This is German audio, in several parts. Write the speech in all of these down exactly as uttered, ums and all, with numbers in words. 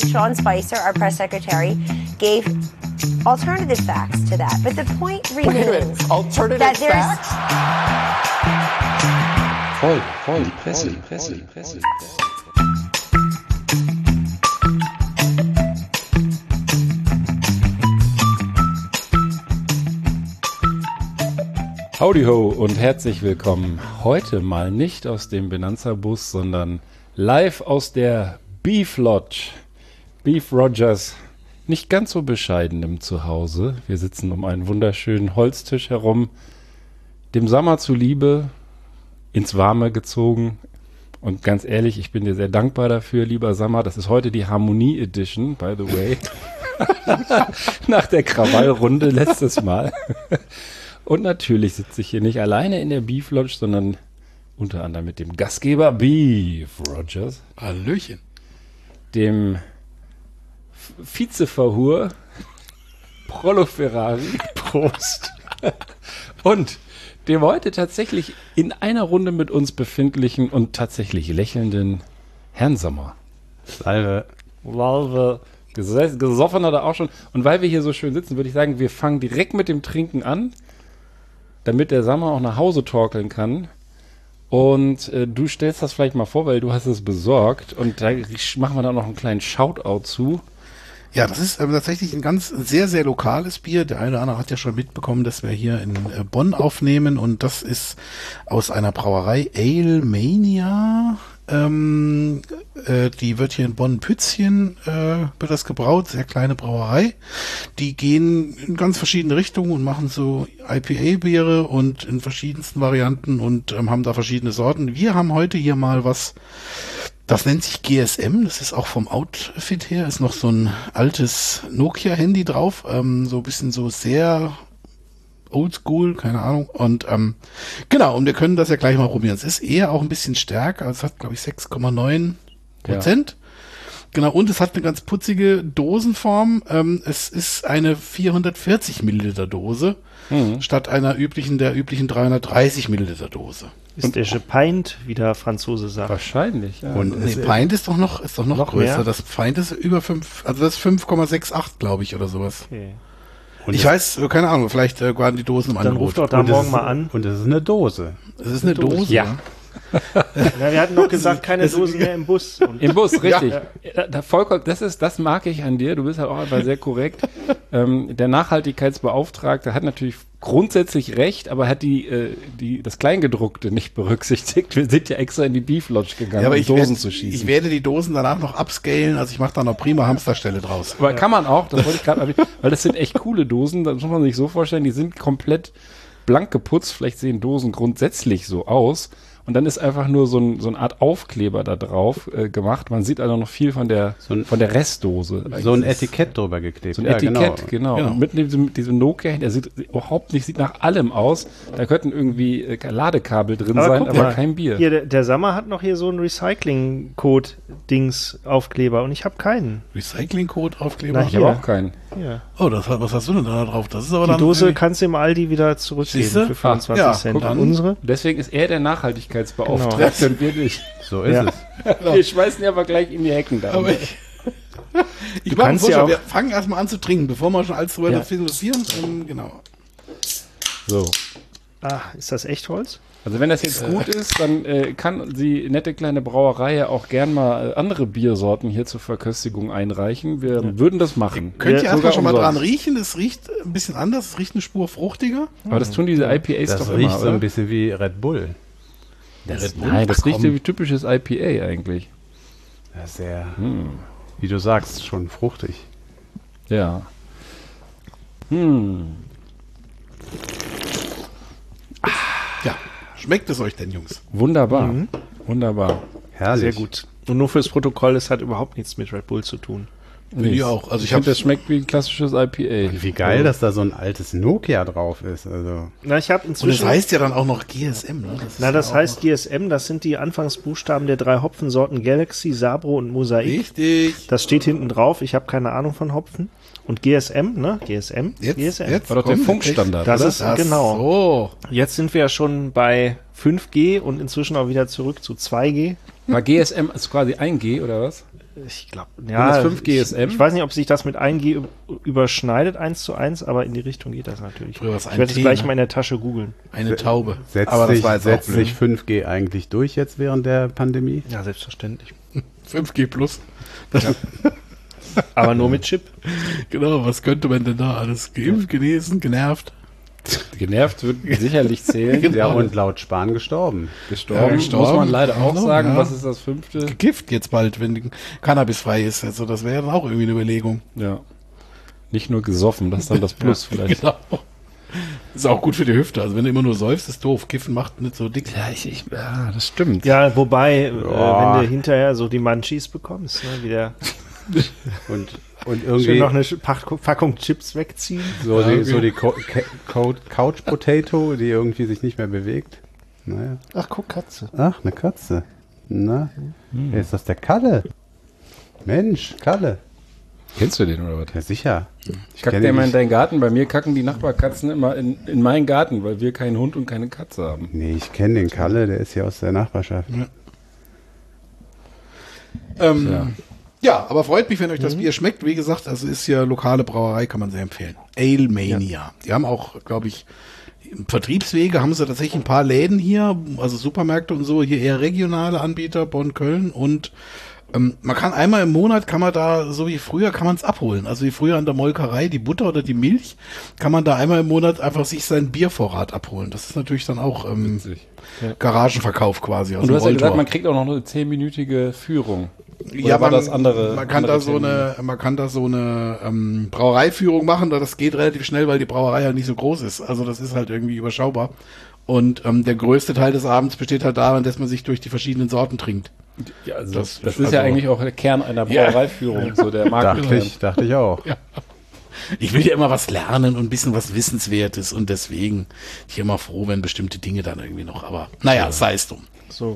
Sean Spicer, our press secretary, gave alternative facts to that. But the point remains alternative that there's facts? Voll, voll, die Presse, die Presse, die Presse. Howdy ho und herzlich willkommen. Heute mal nicht aus dem Benanza-Bus, sondern live aus der Beef Lodge. Beef Rogers, nicht ganz so bescheidenem Zuhause. Wir sitzen um einen wunderschönen Holztisch herum, dem Sommer zuliebe, ins Warme gezogen. Und ganz ehrlich, ich bin dir sehr dankbar dafür, lieber Sammer. Das ist heute die Harmonie Edition, by the way. Nach der Krawallrunde letztes Mal. Und natürlich sitze ich hier nicht alleine in der Beef Lodge, sondern unter anderem mit dem Gastgeber Beef Rogers. Hallöchen. Dem Vizeverhur Prollo Ferrari. Prost. Und dem heute tatsächlich in einer Runde mit uns befindlichen und tatsächlich lächelnden Herrn Sommer. Salve. Salve. Ges- Gesoffen hat er auch schon. Und weil wir hier so schön sitzen, würde ich sagen, wir fangen direkt mit dem Trinken an, damit der Sommer auch nach Hause torkeln kann. Und äh, du stellst das vielleicht mal vor, weil du hast es besorgt. Und da machen wir dann noch einen kleinen Shoutout zu. Ja, das ist äh, tatsächlich ein ganz sehr, sehr lokales Bier. Der eine oder andere hat ja schon mitbekommen, dass wir hier in äh, Bonn aufnehmen. Und das ist aus einer Brauerei Ale Mania. Ähm, äh, die wird hier in Bonn-Pützchen äh, wird das gebraut, sehr kleine Brauerei. Die gehen in ganz verschiedene Richtungen und machen so I P A-Biere und in verschiedensten Varianten und ähm, haben da verschiedene Sorten. Wir haben heute hier mal was, das nennt sich G S M, das ist auch vom Outfit her, ist noch so ein altes Nokia-Handy drauf, ähm, so ein bisschen so sehr oldschool, keine Ahnung. Und ähm, genau, und wir können das ja gleich mal probieren. Es ist eher auch ein bisschen stärker, also es hat, glaube ich, sechs Komma neun Prozent. Ja. Genau, und es hat eine ganz putzige Dosenform. Ähm, es ist eine vierhundertvierzig Milliliter Dose mhm. statt einer üblichen, der üblichen dreihundertdreißig Milliliter Dose. Ist und der Pint, wie der Franzose sagt. Wahrscheinlich, ja. Und nee, Pint ist doch noch, ist doch noch, noch größer. Mehr? Das Pint ist über fünf, also das ist fünf Komma sechsundachtzig, glaube ich, oder sowas. Okay. Und ich weiß, keine Ahnung, vielleicht äh, waren die Dosen im Dann Angebot. Ruf doch da und morgen mal an. Und es ist eine Dose. Es ist eine Dose, Dose ja. Na, wir hatten noch gesagt, keine Dosen mehr im Bus. Und Im Bus, richtig. Ja. Da, da vollkommen, das ist, das mag ich an dir. Du bist halt auch einfach sehr korrekt. ähm, der Nachhaltigkeitsbeauftragte hat natürlich grundsätzlich recht, aber hat die, äh, die, das Kleingedruckte nicht berücksichtigt. Wir sind ja extra in die Beef Lodge gegangen, ja, aber um ich Dosen werd, zu schießen. Ich werde die Dosen danach noch upscalen, also ich mache da noch prima Hamsterstelle draus. Aber ja. Kann man auch, das wollte ich gerade, weil das sind echt coole Dosen, das muss man sich so vorstellen, die sind komplett blank geputzt, vielleicht sehen Dosen grundsätzlich so aus. Und dann ist einfach nur so, ein, so eine Art Aufkleber da drauf äh, gemacht. Man sieht also noch viel von der, so ein, von der Restdose. So ein Etikett drüber geklebt. So ein ja, Etikett, genau. genau. genau. Und mit diesem, diesem Nokia, der sieht überhaupt nicht, sieht nach allem aus. Da könnten irgendwie äh, Ladekabel drin aber sein, aber mal, kein Bier. Hier, der, der Sammer hat noch hier so einen Recycling-Code-Dings-Aufkleber und ich habe keinen. Recycling-Code-Aufkleber? Na, ich habe auch keinen. Ja. Oh, das, was hast du denn da drauf? Das ist aber Die dann Dose irgendwie... kannst du im Aldi wieder zurückgeben für fünfundzwanzig ah, ja, Cent. an unsere. Deswegen ist er der Nachhaltigkeitsbeauftragte und wir nicht. So ist ja. es. Genau. Wir schmeißen ja aber gleich in die Hecken da. Aber ich ich mache Vorschlag, wir fangen erstmal an zu trinken, bevor wir schon alles drüber ja. philosophieren. Ähm, genau. So. Ah, ist das Echtholz? Also wenn das jetzt gut ist, dann äh, kann die nette kleine Brauerei ja auch gern mal äh, andere Biersorten hier zur Verköstigung einreichen. Wir ja. würden das machen. Könnt ihr erstmal schon mal dran riechen? Es riecht ein bisschen anders, es riecht eine Spur fruchtiger. Aber das tun diese I P As das doch immer, riecht so oder? ein bisschen wie Red Bull. Der das, Red Bull? Nein, das Ach, riecht wie typisches I P A eigentlich. Ja, sehr, hm. wie du sagst, schon fruchtig. Ja. Hm. Ja. Schmeckt es euch denn, Jungs? Wunderbar. Mhm. Wunderbar. Herrlich. Sehr gut. Und nur fürs Protokoll, es hat überhaupt nichts mit Red Bull zu tun. Nee, ich auch. Also ich, ich finde, das schmeckt wie ein klassisches I P A. Und wie geil, ja. dass da so ein altes Nokia drauf ist. Also. Na, ich habe inzwischen. Und das heißt ja dann auch noch G S M, ne? Das Na, das ja heißt G S M, das sind die Anfangsbuchstaben der drei Hopfensorten Galaxy, Sabro und Mosaik. Richtig. Das steht hinten drauf. Ich habe keine Ahnung von Hopfen. Und G S M, ne? G S M. Jetzt, G S M. jetzt war doch der Funkstandard. Das oder? ist das genau. So. Jetzt sind wir ja schon bei fünf G und inzwischen auch wieder zurück zu zwei G. War G S M ist quasi ein G oder was? Ich glaube, ja. das fünf G S M? Ich, ich weiß nicht, ob sich das mit ein G überschneidet, eins zu eins, aber in die Richtung geht das natürlich. Früher war's Ich ein werde es T, gleich ne? mal in der Tasche googeln. Eine Taube. Setzt, Aber das sich, war jetzt setzt auch blöd. sich fünf G eigentlich durch jetzt während der Pandemie? Ja, selbstverständlich. fünf G plus. Aber nur mit Chip. Genau, was könnte man denn da alles? Geimpft, genesen, genervt? Genervt wird sicherlich zählen. Ja, und laut Spahn gestorben. Gestorben, Ja, gestorben. muss man leider auch Genau, sagen. ja. Was ist das fünfte? Gekifft jetzt bald, wenn die Cannabis frei ist. Also das wäre dann auch irgendwie eine Überlegung. Ja. Nicht nur gesoffen, das ist dann das Plus vielleicht. Genau. Ist auch gut für die Hüfte. Also wenn du immer nur säufst, ist doof. Kiffen macht nicht so dick. Ja, ich, ich, ja, das stimmt. Ja, wobei, äh, Ja. wenn du hinterher so die Munchies bekommst, ne, wieder Und, und schön irgendwie noch eine Sch- Pack- Packung Chips wegziehen. so Ja, die, okay. so die Co Ca- Co Couch Potato, die irgendwie sich nicht mehr bewegt. Naja. Ach, guck, Katze. Ach, eine Katze. Na, hey, ist das der Kalle? Mensch, Kalle. Kennst du den oder was? Ja, sicher. Ich Kackt kenn der ihn immer in nicht. deinen Garten? Bei mir kacken die Nachbarkatzen immer in, in meinen Garten, weil wir keinen Hund und keine Katze haben. Nee, ich kenne den Kalle, der ist hier aus der Nachbarschaft. Ähm, Ja. ja. aber freut mich, wenn euch das Bier schmeckt. Wie gesagt, also ist ja lokale Brauerei, kann man sehr empfehlen. Ale Mania. Die haben auch, glaube ich, Vertriebswege, haben sie tatsächlich ein paar Läden hier, also Supermärkte und so, hier eher regionale Anbieter, Bonn, Köln und ähm, man kann einmal im Monat, kann man da, so wie früher, kann man es abholen. Also wie früher an der Molkerei, die Butter oder die Milch, kann man da einmal im Monat einfach sich seinen Biervorrat abholen. Das ist natürlich dann auch ähm, Garagenverkauf quasi. Und du hast ja gesagt, man kriegt auch noch eine zehnminütige Führung. Oder Ja, war man, das andere? man kann andere da so Termine? eine, man kann da so eine ähm, Brauereiführung machen, da das geht relativ schnell, weil die Brauerei halt nicht so groß ist. Also das ist halt irgendwie überschaubar. Und ähm, der größte Teil des Abends besteht halt darin, dass man sich durch die verschiedenen Sorten trinkt. Ja, also Das- das, das ist ja also- eigentlich auch der Kern einer Ja. Brauereiführung, so der Dachte Markenkern. ich, dachte ich auch. Ich will ja immer was lernen und ein bisschen was Wissenswertes und deswegen bin ich immer froh, wenn bestimmte Dinge dann irgendwie noch, aber naja, sei es drum. So.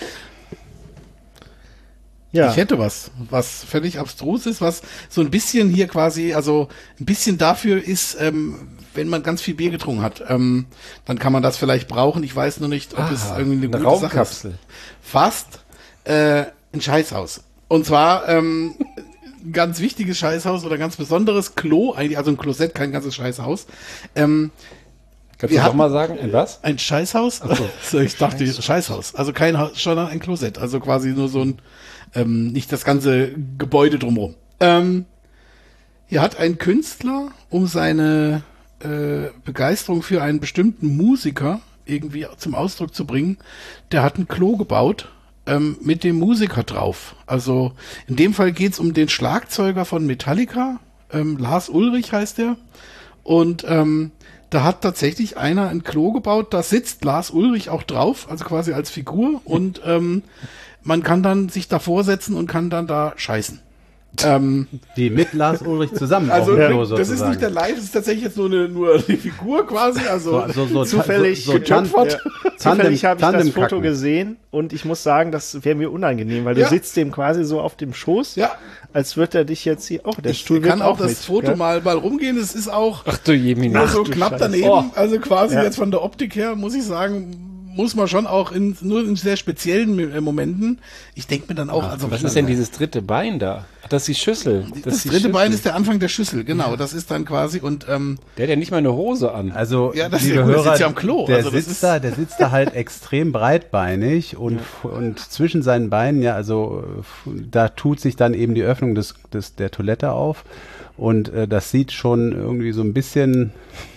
Ja. Ich hätte was, was völlig abstrus ist, was so ein bisschen hier quasi, also ein bisschen dafür ist, ähm, wenn man ganz viel Bier getrunken hat, ähm, dann kann man das vielleicht brauchen. Ich weiß nur nicht, ob Ah, es irgendwie eine, eine gute Sache ist. Raumkapsel. Fast äh, ein Scheißhaus. Und zwar ähm, ein ganz wichtiges Scheißhaus oder ein ganz besonderes Klo, eigentlich also ein Klosett, kein ganzes Scheißhaus. Ähm, Kannst Wir du noch hatten- mal sagen, ein was? ein Scheißhaus? So, ich dachte, Scheißhaus. Also kein Haus, sondern ein Klosett. Also quasi nur so ein, ähm, nicht das ganze Gebäude drumherum. Ähm, hier hat ein Künstler, um seine äh, Begeisterung für einen bestimmten Musiker irgendwie zum Ausdruck zu bringen, der hat ein Klo gebaut ähm, mit dem Musiker drauf. Also in dem Fall geht's um den Schlagzeuger von Metallica, ähm, Lars Ulrich heißt der. Und ähm, da hat tatsächlich einer ein Klo gebaut, da sitzt Lars Ulrich auch drauf, also quasi als Figur. Und ähm, man kann dann sich davor setzen und kann dann da scheißen. Ähm, Die mit Lars Ulrich zusammen also auf dem Klo das ist sozusagen. nicht der Live, das ist tatsächlich jetzt nur eine, nur die Figur quasi. Also so, so, so, zufällig so, so Tan getöpfert. Zufällig habe ich das Tandem Foto kacken. gesehen und ich muss sagen, das wäre mir unangenehm, weil Ja. du sitzt dem quasi so auf dem Schoß, Ja. als würde er dich jetzt hier, oh, der ich Stuhl kann wird auch auch das mit, Foto gell? mal, mal rumgehen. Es ist auch Ach du Jemini. nur so du knapp Scheiße. daneben. Oh. Also quasi Ja. jetzt von der Optik her, muss ich sagen, muss man schon auch in nur in sehr speziellen äh, Momenten. Ich denke mir dann auch, also Was ist denn dieses dritte Bein da? Ach, das ist die Schüssel. Das, ist die dritte Bein Schüssel. ist der Anfang der Schüssel, genau. Das ist dann quasi und ähm, Der hat ja nicht mal eine Hose an. Also, Ja, das ist liebe ja gut, der Hörer, sitzt ja am Klo. Der, Also das sitzt ist- da, der sitzt da halt extrem breitbeinig und, und zwischen seinen Beinen, ja, also f- da tut sich dann eben die Öffnung des, des, der Toilette auf und äh, das sieht schon irgendwie so ein bisschen,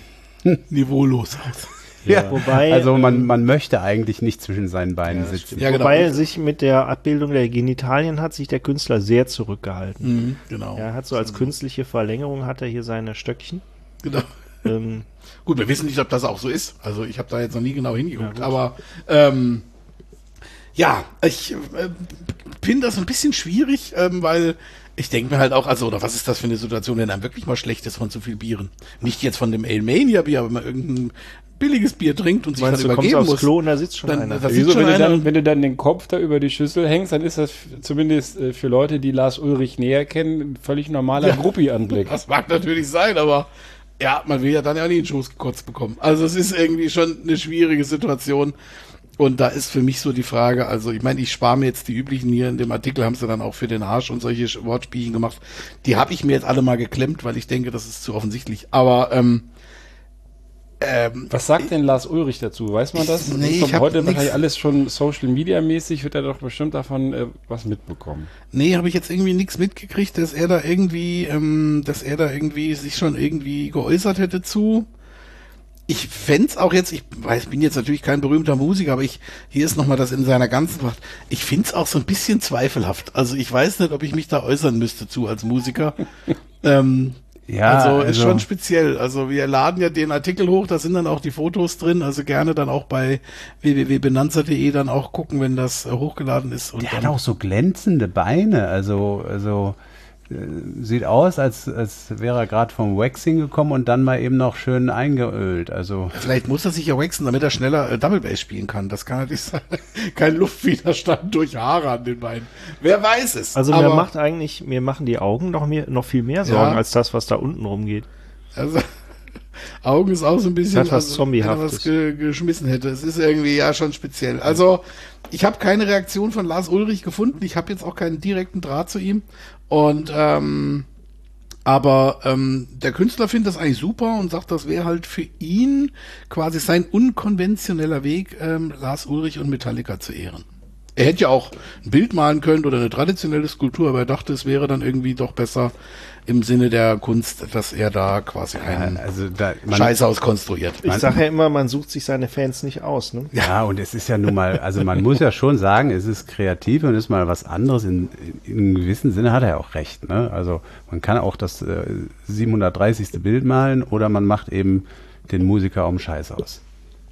niveaulos aus. ja, Wobei, also man, ähm, man möchte eigentlich nicht zwischen seinen Beinen sitzen. Ja, genau. Wobei sich mit der Abbildung der Genitalien hat sich der Künstler sehr zurückgehalten. Mhm, genau. Er hat so als künstliche Verlängerung hat er hier seine Stöckchen. genau. Ähm, Gut, wir wissen nicht, ob das auch so ist. Also ich habe da jetzt noch nie genau hingeguckt, aber ähm, ja, ich äh, finde das ein bisschen schwierig, ähm, weil ich denke mir halt auch, also, oder was ist das für eine Situation, wenn einem wirklich mal schlecht ist von zu viel Bieren? Nicht jetzt von dem Ale Mania Bier, aber wenn man irgendein billiges Bier trinkt und sich meinst dann du, kommst übergeben aufs muss. Klo und da sitzt schon Dann- einer. das- Wieso, sieht schon wenn du, einer- dann, wenn du dann den Kopf da über die Schüssel hängst, dann ist das f- zumindest äh, für Leute, die Lars Ulrich näher kennen, ein völlig normaler Gruppi-Anblick. Das mag natürlich sein, aber ja, man will ja dann ja nie einen Schoß gekotzt bekommen. Also es ist irgendwie schon eine schwierige Situation. Und da ist für mich so die Frage, also ich meine, ich spare mir jetzt die üblichen hier, in dem Artikel haben sie dann auch für den Arsch und solche Wortspielchen gemacht. Die habe ich mir jetzt alle mal geklemmt, weil ich denke, das ist zu offensichtlich. Aber ähm, ähm, was sagt denn Lars Ulrich dazu? Weiß man das? Ich, nee, ist ich hab heute nix. wahrscheinlich alles schon Social Media mäßig, wird er doch bestimmt davon äh, was mitbekommen. Nee, habe ich jetzt irgendwie nichts mitgekriegt, dass er da irgendwie, ähm, dass er da irgendwie sich schon irgendwie geäußert hätte zu. Ich fänd's auch jetzt, ich weiß, bin jetzt natürlich kein berühmter Musiker, aber ich, hier ist nochmal das in seiner ganzen Macht. Ich find's auch so ein bisschen zweifelhaft. Also ich weiß nicht, ob ich mich da äußern müsste zu als Musiker. ähm, Ja, also, also ist schon speziell. Also wir laden ja den Artikel hoch, da sind dann auch die Fotos drin. Also gerne dann auch bei w w w punkt benanza punkt de dann auch gucken, wenn das äh, hochgeladen ist. Und der dann, hat auch so glänzende Beine, also also äh, sieht aus, als, als wäre er gerade vom Waxing gekommen und dann mal eben noch schön eingeölt. Also vielleicht muss er sich ja waxen, damit er schneller äh, Double Bass spielen kann. Das kann natürlich sein. Kein Luftwiderstand durch Haare an den Beinen. Wer weiß es. Also aber, mir macht eigentlich, mir machen die Augen noch, mehr, noch viel mehr Sorgen Ja. als das, was da unten rumgeht. Also, Augen ist auch so ein bisschen, Das hat was also, Zombiehaftes. wenn er was ge geschmissen hätte. Es ist irgendwie ja schon speziell. Also, ich habe keine Reaktion von Lars Ulrich gefunden. Ich habe jetzt auch keinen direkten Draht zu ihm. Und, ähm, aber ähm, der Künstler findet das eigentlich super und sagt, das wäre halt für ihn quasi sein unkonventioneller Weg, ähm, Lars Ulrich und Metallica zu ehren. Er hätte ja auch ein Bild malen können oder eine traditionelle Skulptur, aber er dachte, es wäre dann irgendwie doch besser im Sinne der Kunst, dass er da quasi einen also da, man, Scheißhaus konstruiert. Ich sage ja immer, man sucht sich seine Fans nicht aus. Ne? ja, und es ist ja nun mal, also man muss ja schon sagen, es ist kreativ und ist mal was anderes. In, in einem gewissen Sinne hat er ja auch recht. Ne? Also man kann auch das äh, siebenhundertdreißigste Bild malen oder man macht eben den Musiker um Scheiß aus.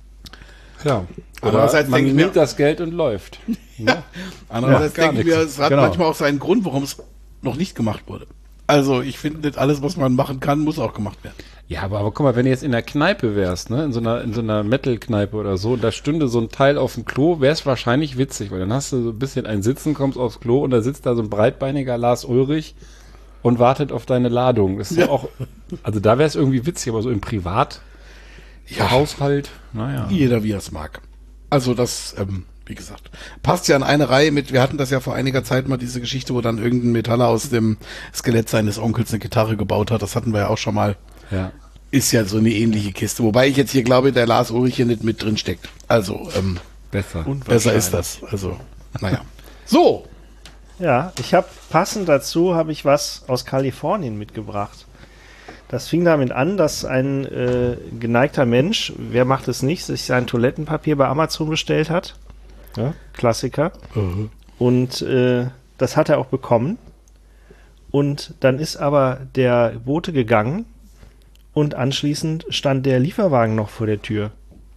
Ja. Oder Andererseits man denke ich nimmt mir- das Geld und läuft. Ja. Andererseits Ja, gar denke ich mir, nichts. es hat Genau. manchmal auch seinen Grund, warum es noch nicht gemacht wurde. Also ich finde, nicht alles, was man machen kann, muss auch gemacht werden. Ja, aber, aber guck mal, wenn du jetzt in der Kneipe wärst, ne, in so einer, in so einer Metal-Kneipe oder so, und da stünde so ein Teil auf dem Klo, wäre es wahrscheinlich witzig, weil dann hast du so ein bisschen ein Sitzen, kommst aufs Klo und da sitzt da so ein breitbeiniger Lars Ulrich und wartet auf deine Ladung. Das ist ja auch, also da wäre es irgendwie witzig, aber so im Privat, Ja. Haushalt, naja. Jeder, wie er es mag. Also das, ähm, wie gesagt, passt ja an eine Reihe mit, wir hatten das ja vor einiger Zeit mal, diese Geschichte, wo dann irgendein Metaller aus dem Skelett seines Onkels eine Gitarre gebaut hat. Das hatten wir ja auch schon mal. Ja. Ist ja so eine ähnliche Kiste. Wobei ich jetzt hier glaube, der Lars Ulrich hier nicht mit drin steckt. Also, ähm, Besser. besser ist das. Also, naja. So. Ja, ich habe passend dazu habe ich was aus Kalifornien mitgebracht. Das fing damit an, dass ein äh, geneigter Mensch, wer macht es nicht, sich sein Toilettenpapier bei Amazon bestellt hat. Ja, Klassiker. Und äh, das hat er auch bekommen. Und dann ist aber der Bote gegangen und anschließend stand der Lieferwagen noch vor der Tür.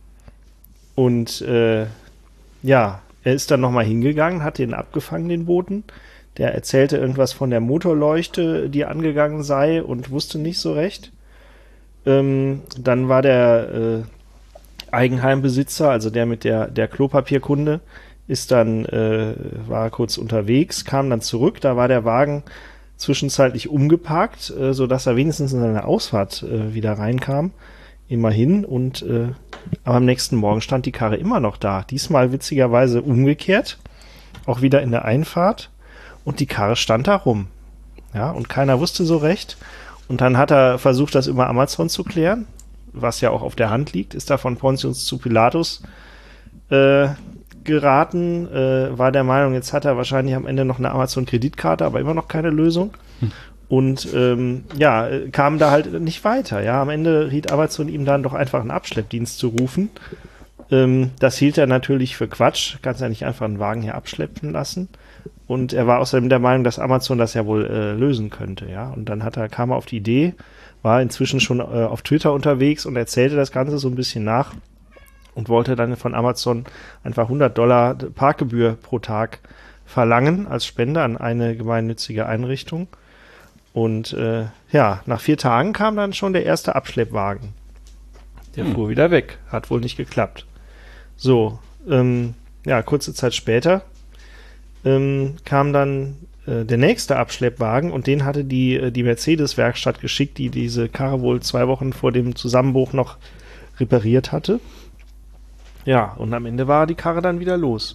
Und äh, ja, er ist dann nochmal hingegangen, hat den abgefangen, den Boten. Der erzählte irgendwas von der Motorleuchte, die angegangen sei und wusste nicht so recht. Ähm, dann war der äh, Eigenheimbesitzer, also der mit der, der Klopapierkunde, ist dann, äh, war kurz unterwegs, kam dann zurück, da war der Wagen zwischenzeitlich umgeparkt, äh, sodass er wenigstens in seine Ausfahrt äh, wieder reinkam. Immerhin. Und äh, aber am nächsten Morgen stand die Karre immer noch da. Diesmal witzigerweise umgekehrt, auch wieder in der Einfahrt. Und die Karre stand da rum. Ja, und keiner wusste so recht. Und dann hat er versucht, das über Amazon zu klären, was ja auch auf der Hand liegt, ist da von Pontius zu Pilatus äh, geraten, äh, war der Meinung, jetzt hat er wahrscheinlich am Ende noch eine Amazon-Kreditkarte, aber immer noch keine Lösung. Hm. Und ähm, ja, kam da halt nicht weiter. Ja, am Ende riet Amazon ihm dann doch einfach einen Abschleppdienst zu rufen. Ähm, das hielt er natürlich für Quatsch. Kannst ja nicht einfach einen Wagen hier abschleppen lassen. Und er war außerdem der Meinung, dass Amazon das ja wohl äh, lösen könnte. Ja, und dann hat er, kam er auf die Idee, war inzwischen schon äh, auf Twitter unterwegs und erzählte das Ganze so ein bisschen nach und wollte dann von Amazon einfach hundert Dollar Parkgebühr pro Tag verlangen als Spende an eine gemeinnützige Einrichtung. Und äh, ja, nach vier Tagen kam dann schon der erste Abschleppwagen. Der hm. fuhr wieder weg. Hat wohl nicht geklappt. So, ähm, ja, kurze Zeit später ähm, kam dann äh, der nächste Abschleppwagen und den hatte die, äh, die Mercedes-Werkstatt geschickt, die diese Karre wohl zwei Wochen vor dem Zusammenbruch noch repariert hatte. Ja, und am Ende war die Karre dann wieder los.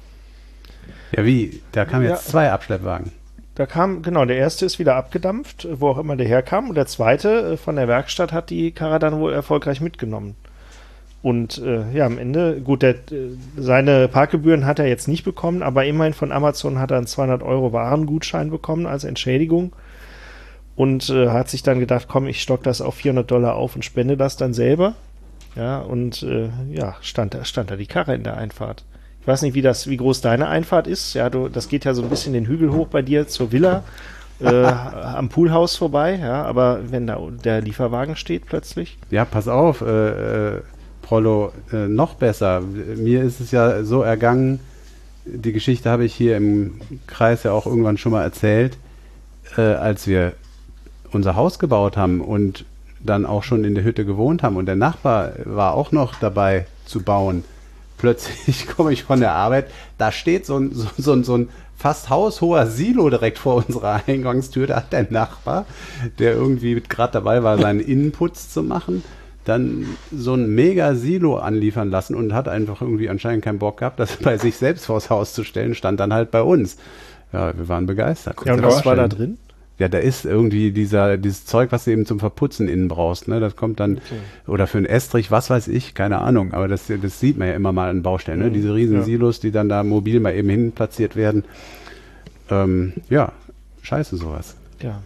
Ja, wie? Da kamen jetzt Ja. zwei Abschleppwagen. Da kam, genau, der erste ist wieder abgedampft, wo auch immer der herkam. Und der zweite äh, von der Werkstatt hat die Karre dann wohl erfolgreich mitgenommen. Und äh, ja, am Ende, gut, der, äh, seine Parkgebühren hat er jetzt nicht bekommen, aber immerhin von Amazon hat er einen zweihundert Euro Warengutschein bekommen als Entschädigung. Und äh, hat sich dann gedacht, komm, ich stock das auf vierhundert Dollar auf und spende das dann selber. Ja, und äh, ja, stand da, stand da die Karre in der Einfahrt. Ich weiß nicht, wie das, wie groß deine Einfahrt ist. Ja, du, das geht ja so ein bisschen den Hügel hoch bei dir zur Villa, äh, am Poolhaus vorbei. Ja, aber wenn da der Lieferwagen steht plötzlich. Ja, pass auf, äh, äh, Prollo, äh, noch besser. Mir ist es ja so ergangen, die Geschichte habe ich hier im Kreis ja auch irgendwann schon mal erzählt, äh, als wir unser Haus gebaut haben und dann auch schon in der Hütte gewohnt haben und der Nachbar war auch noch dabei zu bauen. Plötzlich komme ich von der Arbeit, da steht so ein, so, so, ein, so ein fast haushoher Silo direkt vor unserer Eingangstür. Da hat der Nachbar, der irgendwie gerade dabei war, seinen Innenputz zu machen, dann so ein mega Silo anliefern lassen und hat einfach irgendwie anscheinend keinen Bock gehabt, das bei sich selbst vors Haus zu stellen, stand dann halt bei uns. Ja, wir waren begeistert. Ja, und was war da drin? Ja, da ist irgendwie dieser, dieses Zeug, was du eben zum Verputzen innen brauchst, ne? Das kommt dann, okay. Oder für einen Estrich, was weiß ich, keine Ahnung, aber das, das sieht man ja immer mal an Baustellen, ne? Diese riesen ja. Silos, die dann da mobil mal eben hin platziert werden. Ähm, ja, scheiße sowas. Ja.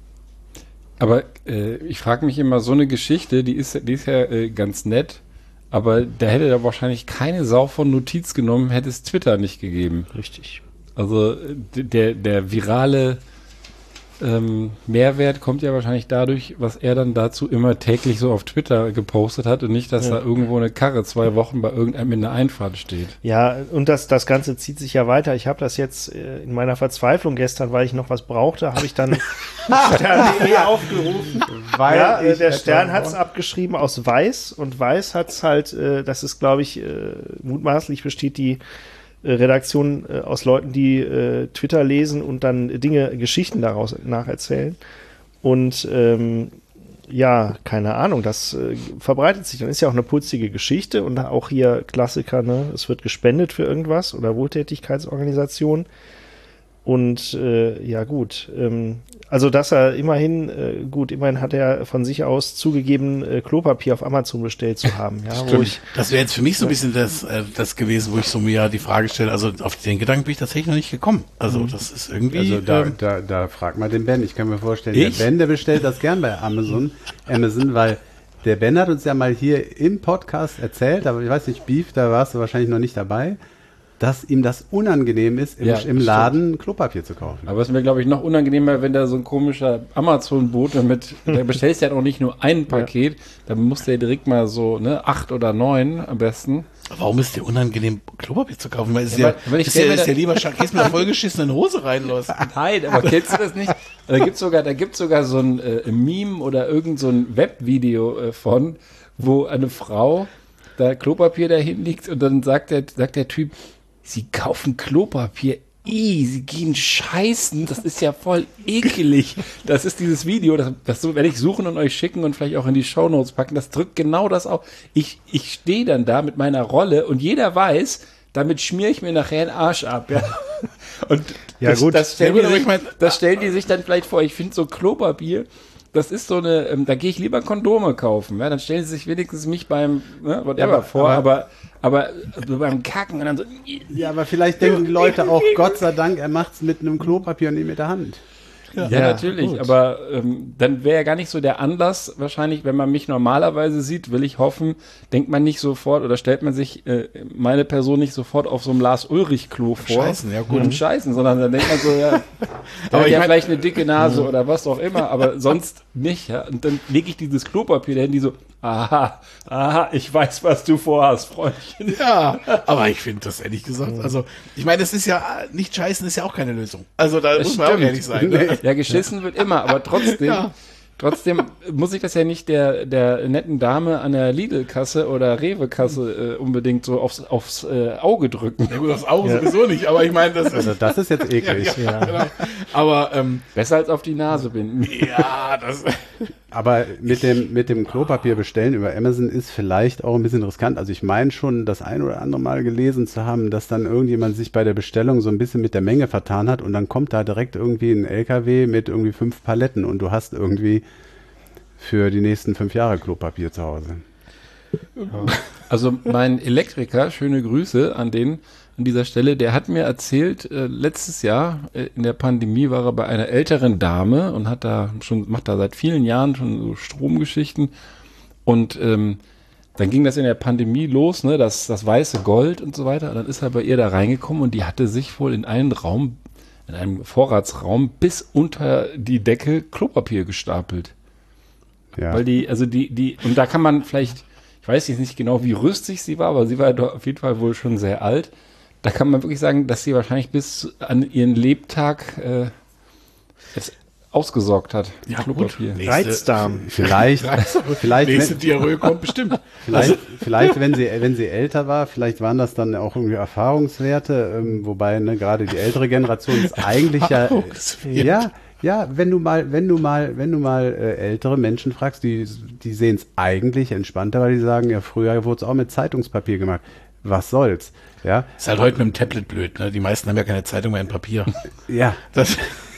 Aber äh, ich frage mich immer, so eine Geschichte, die ist, die ist ja äh, ganz nett, aber da hätte da wahrscheinlich keine Sau von Notiz genommen, hätte es Twitter nicht gegeben. Richtig. Also der, der virale Ähm, Mehrwert kommt ja wahrscheinlich dadurch, was er dann dazu immer täglich so auf Twitter gepostet hat und nicht, dass ja. da irgendwo eine Karre zwei Wochen bei irgendeinem in der Einfahrt steht. Ja, und das, das Ganze zieht sich ja weiter. Ich habe das jetzt äh, in meiner Verzweiflung gestern, weil ich noch was brauchte, habe ich dann Stern punkt de aufgerufen. Weil ja, äh, der Stern hat es abgeschrieben aus Weiß und Weiß hat es halt, äh, das ist glaube ich, äh, mutmaßlich besteht die Redaktion äh, aus Leuten, die äh, Twitter lesen und dann Dinge, Geschichten daraus nacherzählen. Und ähm, ja, keine Ahnung, das äh, verbreitet sich. Dann ist ja auch eine putzige Geschichte und auch hier Klassiker, ne? Es wird gespendet für irgendwas oder Wohltätigkeitsorganisation. Und äh, ja gut, ähm, also dass er immerhin, äh, gut, immerhin hat er von sich aus zugegeben, äh, Klopapier auf Amazon bestellt zu haben. Ja, wo ich, das wäre jetzt für mich so ein bisschen das, äh, das gewesen, wo ich so mir die Frage stelle, also auf den Gedanken bin ich tatsächlich noch nicht gekommen. Also mhm. das ist irgendwie... Also da, ähm, da, da frag mal den Ben, ich kann mir vorstellen, ich? der Ben, der bestellt das gern bei Amazon, Amazon, weil der Ben hat uns ja mal hier im Podcast erzählt, aber ich weiß nicht, Beef, da warst du wahrscheinlich noch nicht dabei, dass ihm das unangenehm ist, im, ja, im Laden Klopapier zu kaufen. Aber es ist mir, glaube ich, noch unangenehmer, wenn da so ein komischer Amazon-Bote mit, da bestellst du ja noch nicht nur ein Paket, ja. Dann musst du ja direkt mal so, ne, acht oder neun am besten. Warum ist dir unangenehm, Klopapier zu kaufen? Weil es ja, ja, weil ich ist ja, ist ja lieber, gehst mit einer vollgeschissenen Hose rein los. Nein, aber kennst du das nicht? Da gibt's sogar, da gibt's sogar so ein äh, Meme oder irgend so ein Webvideo äh, von, wo eine Frau da Klopapier dahin liegt und dann sagt der, sagt der Typ, sie kaufen Klopapier, Ih, sie gehen scheißen, das ist ja voll ekelig. Das ist dieses Video, das, das werde ich suchen und euch schicken und vielleicht auch in die Shownotes packen, das drückt genau das auf. Ich, ich stehe dann da mit meiner Rolle und jeder weiß, damit schmiere ich mir nachher den Arsch ab. Ja. Und ja, das, gut. Das, stellen ja, die gut, sich, ich mein, das stellen die sich dann vielleicht vor. Ich finde so Klopapier, das ist so eine, ähm, da gehe ich lieber Kondome kaufen. Ja? Dann stellen sie sich wenigstens mich beim, ne, whatever ja, aber, vor, aber, aber, aber so beim Kacken und dann so. Ja, aber vielleicht denken die Leute auch, Gott sei Dank, er macht es mit einem Klopapier und nicht mit der Hand. Ja, ja, natürlich, gut. Aber ähm, dann wäre ja gar nicht so der Anlass wahrscheinlich, wenn man mich normalerweise sieht, will ich hoffen, denkt man nicht sofort oder stellt man sich äh, meine Person nicht sofort auf so einem Lars-Ulrich-Klo vor. Scheißen, ja gut. Und scheißen, sondern dann denkt man so, ja, der hat ja mein, vielleicht eine dicke Nase oder was auch immer, aber sonst nicht. Ja? Und dann lege ich dieses Klopapier dahin, die so, aha, aha, ich weiß, was du vorhast, Freundchen. Ja, aber ich finde das ehrlich gesagt, also ich meine, das ist ja, nicht scheißen ist ja auch keine Lösung. Also da das muss man stimmt. auch ehrlich sein. Ne? Ja, geschissen wird immer, aber trotzdem, ja. trotzdem muss ich das ja nicht der, der netten Dame an der Lidl-Kasse oder Rewe-Kasse äh, unbedingt so aufs, aufs äh, Auge drücken. Ja gut, aufs Auge ja. sowieso nicht, aber ich meine, das ist... Also das ist jetzt eklig. Ja, ja, ja. Genau. Aber, ähm, besser als auf die Nase binden. Ja, das... Aber mit dem, mit dem Klopapier bestellen über Amazon ist vielleicht auch ein bisschen riskant. Also ich meine schon, das ein oder andere Mal gelesen zu haben, dass dann irgendjemand sich bei der Bestellung so ein bisschen mit der Menge vertan hat und dann kommt da direkt irgendwie ein L K W mit irgendwie fünf Paletten und du hast irgendwie für die nächsten fünf Jahre Klopapier zu Hause. Also mein Elektriker, schöne Grüße an den an dieser Stelle, der hat mir erzählt, äh, letztes Jahr äh, in der Pandemie war er bei einer älteren Dame und hat da schon, macht da seit vielen Jahren schon so Stromgeschichten und ähm, dann ging das in der Pandemie los, ne, das, das weiße Gold und so weiter. Und dann ist er bei ihr da reingekommen und die hatte sich wohl in einen Raum, in einem Vorratsraum bis unter die Decke Klopapier gestapelt. Ja. Weil die, also die, die, und da kann man vielleicht, ich weiß jetzt nicht genau, wie rüstig sie war, aber sie war doch auf jeden Fall wohl schon sehr alt. Da kann man wirklich sagen, dass sie wahrscheinlich bis an ihren Lebtag äh, es ausgesorgt hat. Ja, Klopapier. gut. Reizdarm. Vielleicht, vielleicht, Nächste wenn, Diarrhoe kommt bestimmt. vielleicht, vielleicht wenn sie, wenn sie älter war, vielleicht waren das dann auch irgendwie Erfahrungswerte, ähm, wobei ne, gerade die ältere Generation ist eigentlich ja, ja, ja, wenn du mal, wenn du mal, wenn du mal äh, ältere Menschen fragst, die, die sehen es eigentlich entspannter, weil die sagen, ja, früher wurde es auch mit Zeitungspapier gemacht. Was soll's? Ja. Ist halt heute mit dem Tablet blöd, ne? Die meisten haben ja keine Zeitung mehr in Papier. Ja. Das,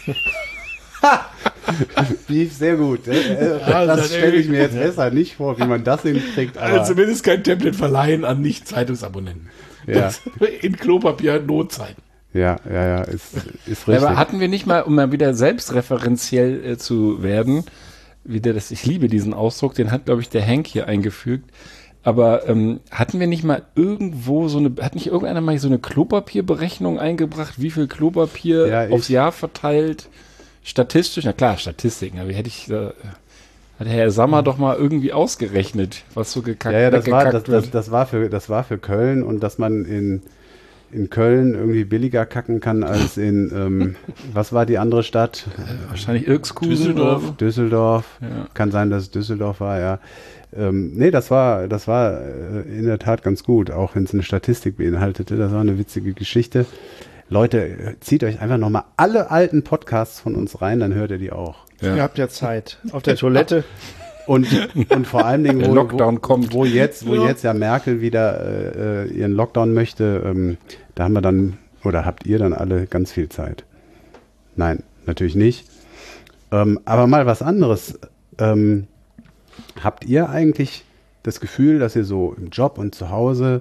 Wie sehr gut. Äh, Ja, das das ist stelle ich mir jetzt irgendwie- besser nicht vor, wie man das hinkriegt. Aber also zumindest kein Tablet verleihen an Nicht-Zeitungsabonnenten. Ja. Das, in Klopapier Notzeiten. ja, ja, ja, ist, ist Ja, richtig. aber hatten wir nicht mal, um mal wieder selbstreferenziell äh, zu werden, wieder das, ich liebe diesen Ausdruck, den hat, glaube ich, der Hank hier eingefügt. Aber ähm, hatten wir nicht mal irgendwo so eine, hat nicht irgendeiner mal so eine Klopapierberechnung eingebracht, wie viel Klopapier Ja, ich- aufs Jahr verteilt, statistisch? Na klar, Statistiken, aber wie hätte ich, äh, hat Herr Sammer doch mal irgendwie ausgerechnet, was so gekackt, ja, ja, das war, das, weggekackt das, wird. das war für, das war für Köln und dass man in, in Köln irgendwie billiger kacken kann als in, ähm, was war die andere Stadt? Wahrscheinlich Irkskusen Düsseldorf. oder so. Düsseldorf. Ja. Kann sein, dass es Düsseldorf war, ja. Ähm, nee, das war, das war äh, in der Tat ganz gut, auch wenn es eine Statistik beinhaltete. Das war eine witzige Geschichte. Leute, äh, zieht euch einfach nochmal alle alten Podcasts von uns rein, dann hört ihr die auch. Ja. Ihr habt ja Zeit. Auf der Toilette. Und, und vor allen Dingen, Der wo, Lockdown wo, kommt. wo jetzt, wo Ja. jetzt ja Merkel wieder äh, ihren Lockdown möchte, ähm, da haben wir dann, oder habt ihr dann alle ganz viel Zeit? Nein, natürlich nicht. Ähm, aber mal was anderes. Ähm, habt ihr eigentlich das Gefühl, dass ihr so im Job und zu Hause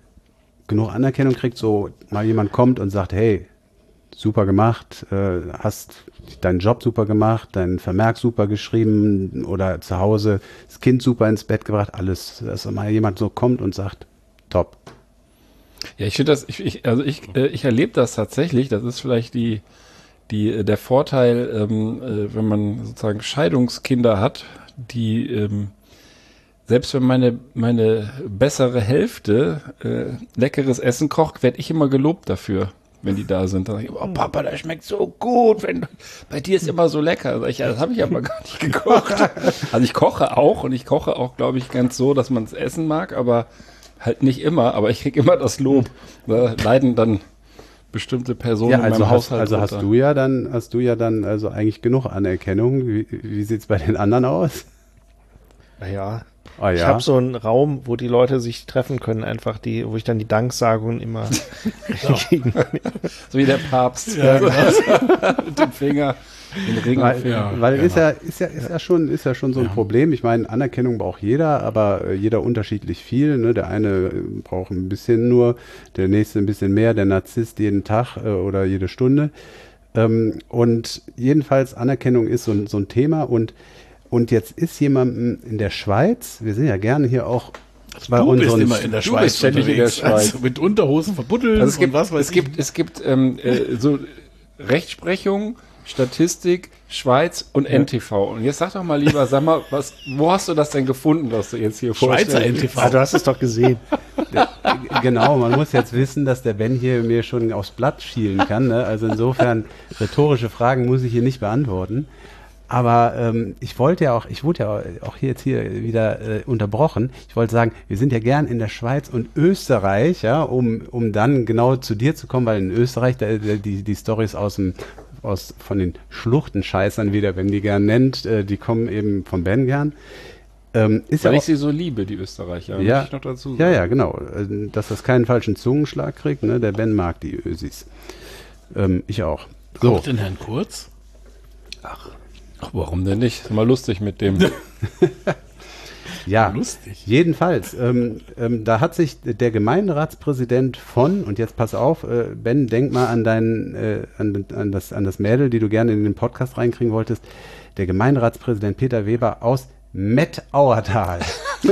genug Anerkennung kriegt, so mal jemand kommt und sagt, hey, super gemacht, äh, hast deinen Job super gemacht, deinen Vermerk super geschrieben oder zu Hause das Kind super ins Bett gebracht, alles, dass mal jemand so kommt und sagt, top. Ja, ich finde das, ich, ich, also ich, äh, ich erlebe das tatsächlich, das ist vielleicht die, die, äh, der Vorteil, ähm, äh, wenn man sozusagen Scheidungskinder hat, die, ähm, selbst wenn meine, meine bessere Hälfte äh, leckeres Essen kocht, werde ich immer gelobt dafür, wenn die da sind. Dann sage ich, oh Papa, das schmeckt so gut, wenn, bei dir ist immer so lecker. Sag ich, ja, das habe ich aber gar nicht gekocht. Also ich koche auch und ich koche auch, glaube ich, ganz so, dass man es essen mag, aber halt nicht immer, aber ich kriege immer das Lob. Da leiden dann bestimmte Personen Ja, in also, meinem hast, Haushalt also hast runter. du ja dann, hast du ja dann also eigentlich genug Anerkennung. Wie, wie sieht's bei den anderen aus? Naja. Ah, Ich ja. habe so einen Raum, wo die Leute sich treffen können, einfach die, wo ich dann die Danksagungen immer gegen. So wie der Papst. Ja, genau. Mit dem Finger, den Weil, Ringfinger. Ja, weil genau. ist ja, ist ja, ist ja schon, ist ja schon so ein Problem. Ich meine, Anerkennung braucht jeder, aber äh, jeder unterschiedlich viel. Ne? Der eine äh, braucht ein bisschen nur, der nächste ein bisschen mehr, der Narzisst jeden Tag äh, oder jede Stunde. Ähm, und jedenfalls Anerkennung ist so, ein- so ein Thema und Und jetzt ist jemand in der Schweiz, wir sind ja gerne hier auch bei du bist unseren... immer in der du Schweiz bist ständig in der unterwegs. Schweiz. Also mit Unterhosen verbuddelt Also es gibt, und was weiß es gibt, es gibt ähm, äh, so Rechtsprechung, Statistik, Schweiz und N T V. Und jetzt sag doch mal lieber, sag mal, was, wo hast du das denn gefunden, was du jetzt hier Schweizer vorstellst? N T V. Ah, du hast es doch gesehen. Genau, man muss jetzt wissen, dass der Ben hier mir schon aufs Blatt schielen kann. Ne? Also insofern, rhetorische Fragen muss ich hier nicht beantworten. Aber ähm, ich wollte ja auch, ich wurde ja auch hier jetzt hier wieder äh, unterbrochen. Ich wollte sagen, wir sind ja gern in der Schweiz und Österreich, ja, um, um dann genau zu dir zu kommen, weil in Österreich, da, da, die, die Storys aus dem, aus von den Schluchtenscheißern wieder, wenn die gern nennt, äh, die kommen eben von Ben gern. Ähm, ist Weil ja ich sie so liebe, die Österreicher. Ja, muss ich noch dazu ja, sagen. ja, genau. Äh, Dass das keinen falschen Zungenschlag kriegt, ne? Der Ben mag die Ösis. Ähm, ich auch. So. Auch den Herrn Kurz? Ach, warum denn nicht? Ist mal lustig mit dem. Ja, Lustig. jedenfalls, ähm, ähm, da hat sich der Gemeinderatspräsident von, und jetzt pass auf, äh, Ben, denk mal an dein, äh, an, an, das, an das Mädel, die du gerne in den Podcast reinkriegen wolltest, der Gemeinderatspräsident Peter Weber aus Mettauertal.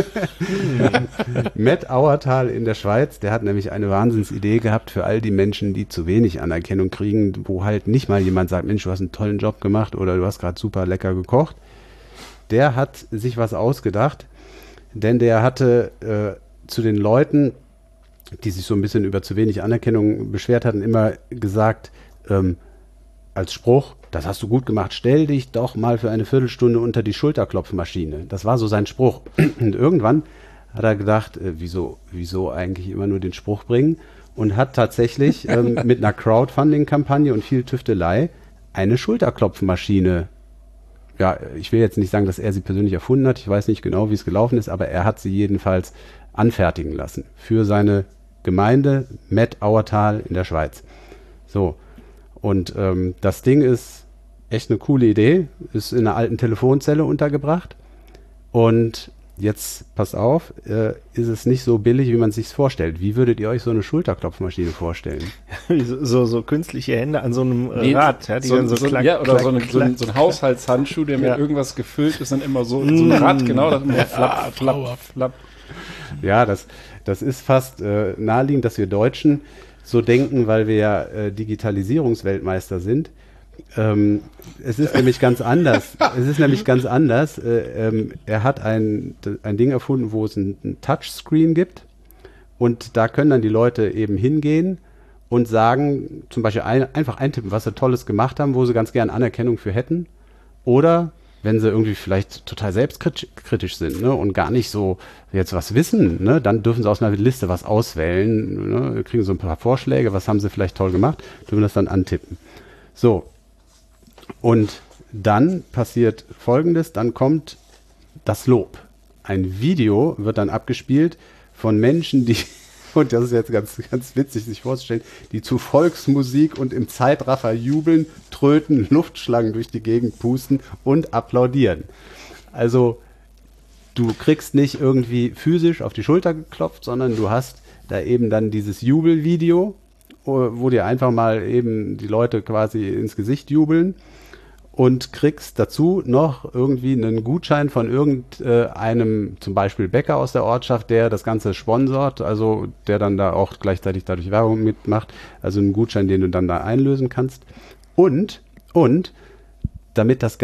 Mettauertal in der Schweiz, der hat nämlich eine Wahnsinnsidee gehabt für all die Menschen, die zu wenig Anerkennung kriegen, wo halt nicht mal jemand sagt, Mensch, du hast einen tollen Job gemacht oder du hast gerade super lecker gekocht. Der hat sich was ausgedacht, denn der hatte äh, zu den Leuten, die sich so ein bisschen über zu wenig Anerkennung beschwert hatten, immer gesagt, ähm, als Spruch, das hast du gut gemacht, stell dich doch mal für eine Viertelstunde unter die Schulterklopfmaschine. Das war so sein Spruch. Und irgendwann hat er gedacht, äh, wieso, wieso eigentlich immer nur den Spruch bringen? Und hat tatsächlich ähm, mit einer Crowdfunding-Kampagne und viel Tüftelei eine Schulterklopfmaschine, ja, ich will jetzt nicht sagen, dass er sie persönlich erfunden hat, ich weiß nicht genau, wie es gelaufen ist, aber er hat sie jedenfalls anfertigen lassen für seine Gemeinde Mettauertal in der Schweiz. So, und ähm, das Ding ist echt eine coole Idee, ist in einer alten Telefonzelle untergebracht und jetzt, pass auf, äh, ist es nicht so billig, wie man es sich vorstellt. Wie würdet ihr euch so eine Schulterklopfmaschine vorstellen? so, so, so künstliche Hände an so einem äh, Nee, Rad, ja, die so, dann so, so, klack, ja, oder klack, so, eine, klack. so, ein, so ein Haushaltshandschuh, der mit Ja. irgendwas gefüllt ist, dann immer so, so ein Rad, genau, das immer flapp, Ah, flapp, traumhaft. flapp. Ja, das, das ist fast äh, naheliegend, dass wir Deutschen so denken, weil wir ja äh, Digitalisierungsweltmeister sind. Ähm, es ist nämlich ganz anders. Es ist nämlich ganz anders. Äh, ähm, er hat ein, ein Ding erfunden, wo es ein, ein Touchscreen gibt und da können dann die Leute eben hingehen und sagen, zum Beispiel ein, einfach eintippen, was sie Tolles gemacht haben, wo sie ganz gern Anerkennung für hätten. Oder wenn sie irgendwie vielleicht total selbstkritisch sind, ne, und gar nicht so jetzt was wissen, ne, dann dürfen sie aus einer Liste was auswählen, ne, kriegen so ein paar Vorschläge, was haben sie vielleicht toll gemacht, dürfen das dann antippen. So, und dann passiert Folgendes, dann kommt das Lob. Ein Video wird dann abgespielt von Menschen, die, und das ist jetzt ganz, ganz witzig sich vorzustellen, die zu Volksmusik und im Zeitraffer jubeln, tröten, Luftschlangen durch die Gegend pusten und applaudieren. Also du kriegst nicht irgendwie physisch auf die Schulter geklopft, sondern du hast da eben dann dieses Jubelvideo, wo dir einfach mal eben die Leute quasi ins Gesicht jubeln und kriegst dazu noch irgendwie einen Gutschein von irgendeinem, zum Beispiel Bäcker aus der Ortschaft, der das Ganze sponsort, also der dann da auch gleichzeitig dadurch Werbung mitmacht, also einen Gutschein, den du dann da einlösen kannst. Und, und, damit das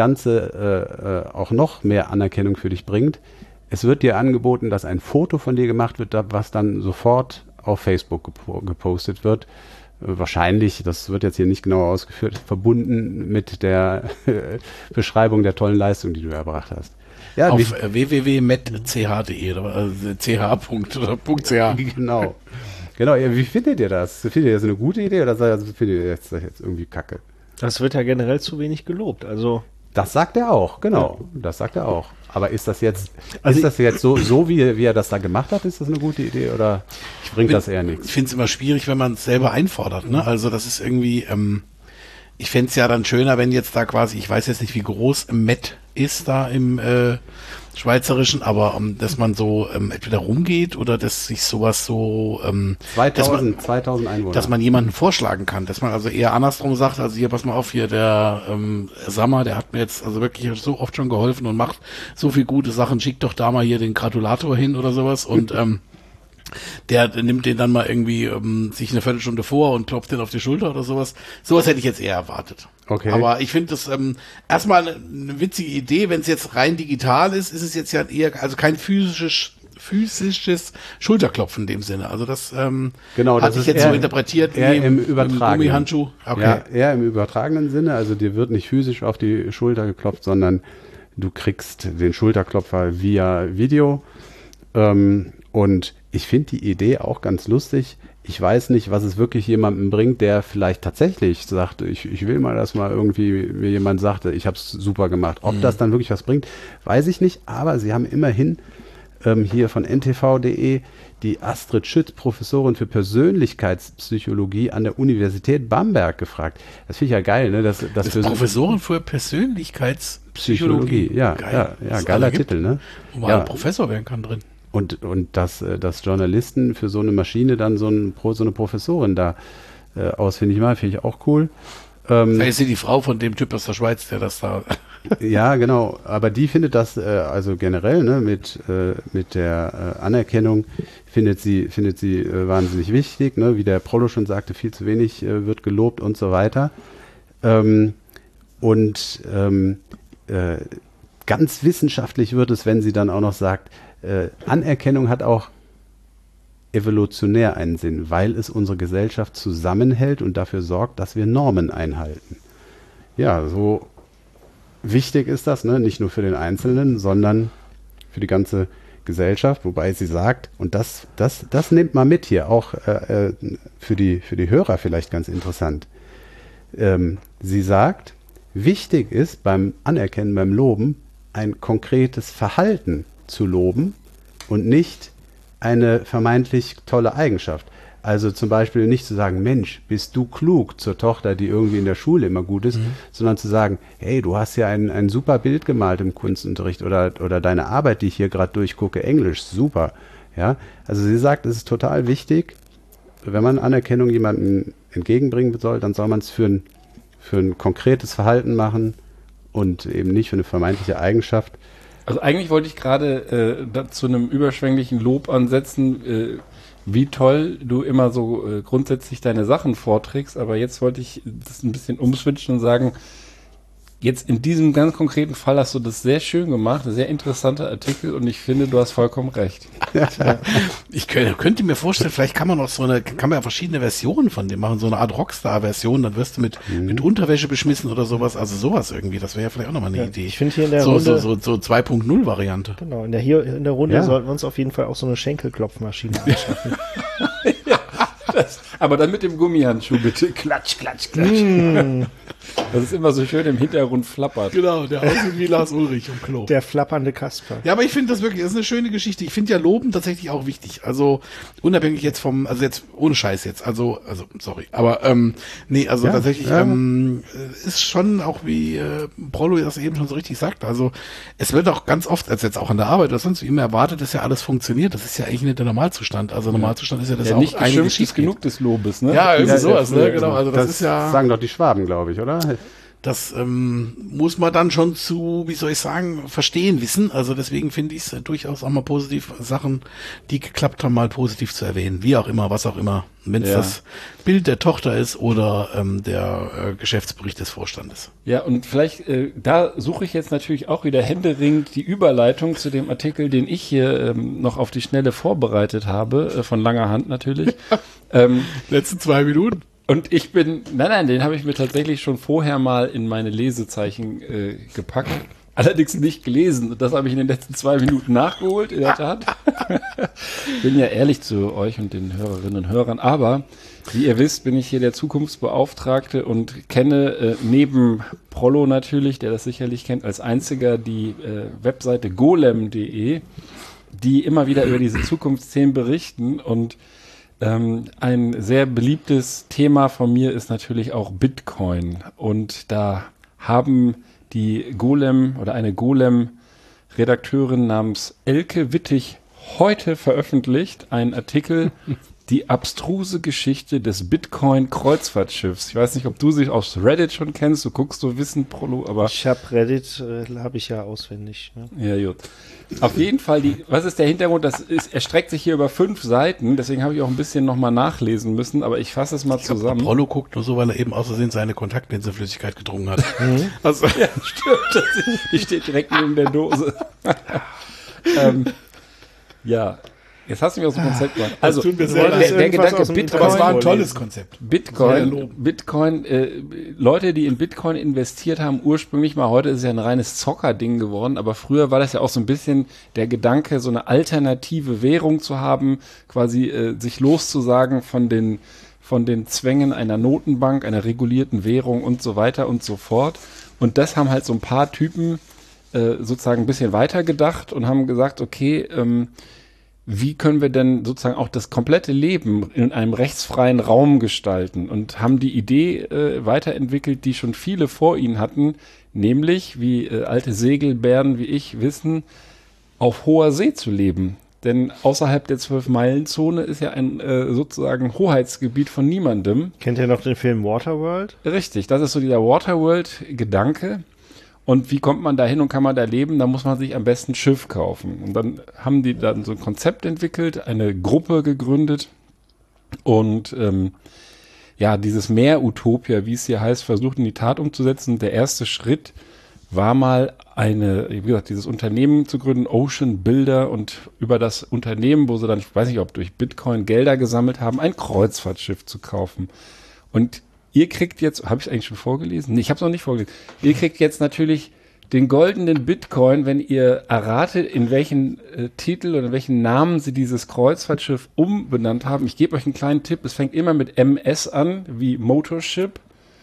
Ganze äh, auch noch mehr Anerkennung für dich bringt, es wird dir angeboten, dass ein Foto von dir gemacht wird, was dann sofort auf Facebook gep- gepostet wird. Wahrscheinlich, das wird jetzt hier nicht genauer ausgeführt, verbunden mit der Beschreibung der tollen Leistung, die du erbracht hast. Ja, Auf wie, äh, w w w punkt met punkt c h punkt d e oder äh, ch. oder .ch. genau. Genau, ja, wie findet ihr das? Findet ihr das eine gute Idee oder also findet ihr das jetzt irgendwie kacke? Das wird ja generell zu wenig gelobt. Also Das sagt er auch, genau. Das sagt er auch. Aber ist das jetzt, Also ist das jetzt so, so wie, wie er das da gemacht hat, ist das eine gute Idee oder bringt das eher Ich nichts? finde es immer schwierig, wenn man es selber einfordert. Ne? Also das ist irgendwie, ähm, ich fände es ja dann schöner, wenn jetzt da quasi, ich weiß jetzt nicht, wie groß Met ist da im äh, Schweizerischen, aber um, dass man so ähm, entweder rumgeht oder dass sich sowas so, ähm, dass man, zweitausend, zweitausend Einwohner. dass man jemanden vorschlagen kann, dass man also eher andersrum sagt, also hier, pass mal auf, hier der ähm, Sammer, der hat mir jetzt also wirklich so oft schon geholfen und macht so viel gute Sachen, schickt doch da mal hier den Gratulator hin oder sowas und ähm, der, der nimmt den dann mal irgendwie ähm, sich eine Viertelstunde vor und klopft den auf die Schulter oder sowas. Sowas hätte ich jetzt eher erwartet. Okay. Aber ich finde das ähm, erstmal eine, eine witzige Idee. Wenn es jetzt rein digital ist, ist es jetzt ja eher, also kein physisches physisches Schulterklopfen in dem Sinne. Also das ähm, Genau, das hatte ich ist jetzt eher- so interpretiert eher im im übertragenen. Gummihandschuh. Okay. Ja, eher im übertragenen Sinne. Also dir wird nicht physisch auf die Schulter geklopft, sondern du kriegst den Schulterklopfer via Video. Ähm, und ich finde die Idee auch ganz lustig. ich weiß nicht, was es wirklich jemandem bringt, der vielleicht tatsächlich sagt, ich, ich will mal, dass mal irgendwie mir jemand sagte, ich habe es super gemacht. Ob mhm. das dann wirklich was bringt, weiß ich nicht. Aber sie haben immerhin ähm, hier von N T V punkt de die Astrid Schütz, Professorin für Persönlichkeitspsychologie an der Universität Bamberg, gefragt. Das finde ich ja geil, ne? Das, das, das ist Professorin für Persönlichkeitspsychologie. Ja, geil. ja, ja geiler Titel, ne? Wo man ja. Professor werden kann drin. Und, und dass, dass Journalisten für so eine Maschine dann so, ein, so eine Professorin da äh, ausfindig machen, finde ich auch cool. Ähm, das ist sie die Frau von dem Typ aus der Schweiz, der das da... Ja, genau. Aber die findet das, äh, also generell, ne, mit, äh, mit der äh, Anerkennung findet sie, findet sie äh, wahnsinnig wichtig, ne? Wie der Prollo schon sagte, viel zu wenig äh, wird gelobt und so weiter. Ähm, und ähm, äh, ganz wissenschaftlich wird es, wenn sie dann auch noch sagt, äh, Anerkennung hat auch evolutionär einen Sinn, weil es unsere Gesellschaft zusammenhält und dafür sorgt, dass wir Normen einhalten. Ja, so wichtig ist das, ne? Nicht nur für den Einzelnen, sondern für die ganze Gesellschaft, wobei sie sagt, und das, das, das nimmt man mit hier, auch äh, für, die, für die Hörer vielleicht ganz interessant. Ähm, sie sagt, wichtig ist beim Anerkennen, beim Loben, ein konkretes Verhalten zu loben und nicht eine vermeintlich tolle Eigenschaft. Also zum Beispiel nicht zu sagen, Mensch, bist du klug zur Tochter, die irgendwie in der Schule immer gut ist, mhm. sondern zu sagen, hey, du hast ja ein, ein super Bild gemalt im Kunstunterricht oder, oder deine Arbeit, die ich hier gerade durchgucke, Englisch, super. Ja, also sie sagt, es ist total wichtig, wenn man Anerkennung jemandem entgegenbringen soll, dann soll man es für ein, für ein konkretes Verhalten machen und eben nicht für eine vermeintliche Eigenschaft. Also eigentlich wollte ich gerade äh, zu einem überschwänglichen Lob ansetzen, äh, wie toll du immer so äh, grundsätzlich deine Sachen vorträgst, aber jetzt wollte ich das ein bisschen umswitchen und sagen, jetzt in diesem ganz konkreten Fall hast du das sehr schön gemacht, sehr interessanter Artikel und ich finde, du hast vollkommen recht. Ja. Ich könnte, könnte mir vorstellen, vielleicht kann man auch so eine, kann man ja verschiedene Versionen von dem machen, so eine Art Rockstar-Version, dann wirst du mit, mhm. mit Unterwäsche beschmissen oder sowas, also sowas irgendwie, das wäre ja vielleicht auch nochmal eine ja, Idee. Ich finde hier in der so, Runde... So, so, so zwei Punkt null Variante. Genau, in der, hier in der Runde ja. sollten wir uns auf jeden Fall auch so eine Schenkelklopfmaschine anschaffen. Ja. Das, aber dann mit dem Gummihandschuh bitte. Klatsch, klatsch, klatsch. Mm. Das ist immer so schön im Hintergrund flappert. Genau, der aussieht wie Lars Ulrich im Klo. Der flappernde Kasper. Ja, aber ich finde das wirklich, das ist eine schöne Geschichte. Ich finde ja Loben tatsächlich auch wichtig. Also unabhängig jetzt vom, also jetzt ohne Scheiß jetzt, also, also sorry. Aber ähm, nee, also ja, tatsächlich ja. ähm, ist schon auch wie äh, Prollo das eben schon so richtig sagt. Also es wird auch ganz oft, als jetzt auch an der Arbeit oder sonst wie immer erwartet, dass ja alles funktioniert. Das ist ja eigentlich nicht der Normalzustand. Also Normalzustand ist ja das ja, auch nicht einiges ist genug des Lobes, ne? Ja, irgendwie ja, sowas, ja, ne? Ja, genau. Also das, das ist ja. Sagen doch die Schwaben, glaube ich, oder? Das ähm, muss man dann schon zu, wie soll ich sagen, verstehen wissen. Also deswegen finde ich es äh, durchaus auch mal positiv, Sachen, die geklappt haben, mal positiv zu erwähnen. Wie auch immer, was auch immer. Wenn es ja. das Bild der Tochter ist oder ähm, der äh, Geschäftsbericht des Vorstandes. Ja, und vielleicht, äh, da suche ich jetzt natürlich auch wieder händeringend die Überleitung zu dem Artikel, den ich hier ähm, noch auf die Schnelle vorbereitet habe, äh, von langer Hand natürlich. ähm, Letzten zwei Minuten. Und ich bin, nein, nein, den habe ich mir tatsächlich schon vorher mal in meine Lesezeichen äh, gepackt. Allerdings nicht gelesen. Das habe ich in den letzten zwei Minuten nachgeholt, in der Tat. Bin ja ehrlich zu euch und den Hörerinnen und Hörern. Aber, wie ihr wisst, bin ich hier der Zukunftsbeauftragte und kenne äh, neben Prollo natürlich, der das sicherlich kennt, als einziger die äh, Webseite golem punkt de, die immer wieder über diese Zukunftsthemen berichten. Und Ähm, ein sehr beliebtes Thema von mir ist natürlich auch Bitcoin. Und da haben die Golem oder eine Golem-Redakteurin namens Elke Wittig heute veröffentlicht einen Artikel, die abstruse Geschichte des Bitcoin-Kreuzfahrtschiffs. Ich weiß nicht, ob du sie aus Reddit schon kennst, du guckst so Wissen, Prollo, aber... Ich habe Reddit, äh, habe ich ja auswendig. Ne? Ja, gut. Auf jeden Fall, die, was ist der Hintergrund? Das ist, erstreckt sich hier über fünf Seiten, deswegen habe ich auch ein bisschen nochmal nachlesen müssen, aber ich fasse es mal ich zusammen. Glaub, Prollo guckt nur so, weil er eben aus Versehen seine Kontaktlinseflüssigkeit getrunken hat. Mhm. Also, ja, stimmt. Die steht direkt neben der Dose. ähm, ja. Jetzt hast du mich aus dem Konzept gebracht. Also, tut mir der, sehr leid. der, der Irgendwas Gedanke aus dem Bitcoin. Aber es war ein vorlesen. tolles Konzept. Bitcoin, Bitcoin, äh, Leute, die in Bitcoin investiert haben, ursprünglich mal, heute ist es ja ein reines Zockerding geworden, aber früher war das ja auch so ein bisschen der Gedanke, so eine alternative Währung zu haben, quasi äh, sich loszusagen von den, von den Zwängen einer Notenbank, einer regulierten Währung und so weiter und so fort. Und das haben halt so ein paar Typen äh, sozusagen ein bisschen weiter gedacht und haben gesagt, okay, ähm, wie können wir denn sozusagen auch das komplette Leben in einem rechtsfreien Raum gestalten, und haben die Idee äh, weiterentwickelt, die schon viele vor ihnen hatten, nämlich, wie äh, alte Segelbären wie ich wissen, auf hoher See zu leben. Denn außerhalb der Zwölf-Meilen-Zone ist ja ein äh, sozusagen Hoheitsgebiet von niemandem. Kennt ihr noch den Film Waterworld? Richtig, das ist so dieser Waterworld-Gedanke. Und wie kommt man da hin und kann man da leben? Da muss man sich am besten ein Schiff kaufen. Und dann haben die dann so ein Konzept entwickelt, eine Gruppe gegründet und ähm, ja, dieses Meer-Utopia, wie es hier heißt, versucht in die Tat umzusetzen. Der erste Schritt war mal eine, wie gesagt, dieses Unternehmen zu gründen, Ocean Builder, und über das Unternehmen, wo sie dann, ich weiß nicht, ob durch Bitcoin Gelder gesammelt haben, ein Kreuzfahrtschiff zu kaufen. Und ihr kriegt jetzt, habe ich eigentlich schon vorgelesen? Nee, ich habe es noch nicht vorgelesen. Ihr kriegt jetzt natürlich den goldenen Bitcoin, wenn ihr erratet, in welchen äh, Titel oder in welchen Namen sie dieses Kreuzfahrtschiff umbenannt haben. Ich gebe euch einen kleinen Tipp. Es fängt immer mit M S an, wie Motorship.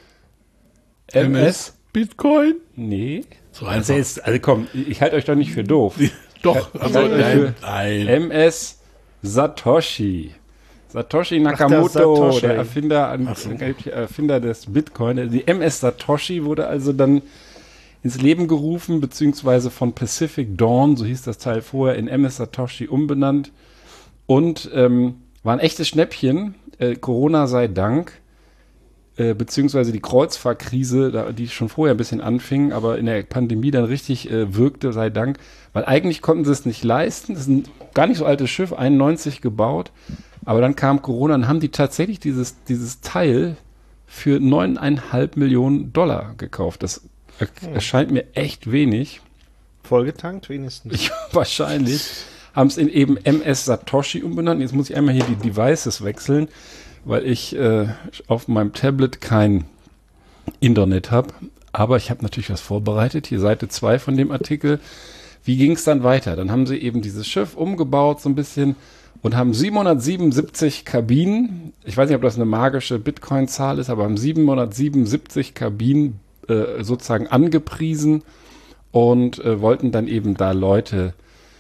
M S Bitcoin? Nee. So Also, einfach. jetzt, also komm, ich halte euch doch nicht für doof. Doch, Ich also halte euch nein, für nein. M S Satoshi. Satoshi Nakamoto, Ach, der Satoshi. der Erfinder, an, Erfinder des Bitcoin. Die M S Satoshi wurde also dann ins Leben gerufen, beziehungsweise von Pacific Dawn, so hieß das Teil vorher, in M S Satoshi umbenannt, und ähm, war ein echtes Schnäppchen. Äh, Corona sei Dank, äh, beziehungsweise die Kreuzfahrtkrise, da, die schon vorher ein bisschen anfing, aber in der Pandemie dann richtig äh, wirkte, sei Dank, weil eigentlich konnten sie es nicht leisten. Das ist ein gar nicht so altes Schiff, einundneunzig gebaut, aber dann kam Corona und haben die tatsächlich dieses, dieses Teil für neuneinhalb Millionen Dollar gekauft. Das er, erscheint mir echt wenig. Vollgetankt wenigstens. Ich, wahrscheinlich. Haben es in eben M S Satoshi umbenannt. Jetzt muss ich einmal hier die Devices wechseln, weil ich äh, auf meinem Tablet kein Internet habe. Aber ich habe natürlich was vorbereitet. Hier Seite zwei von dem Artikel. Wie ging es dann weiter? Dann haben sie eben dieses Schiff umgebaut so ein bisschen und haben siebenhundertsiebenundsiebzig Kabinen. Ich weiß nicht, ob das eine magische Bitcoin-Zahl ist, aber haben siebenhundertsiebenundsiebzig Kabinen äh, sozusagen angepriesen und äh, wollten dann eben da Leute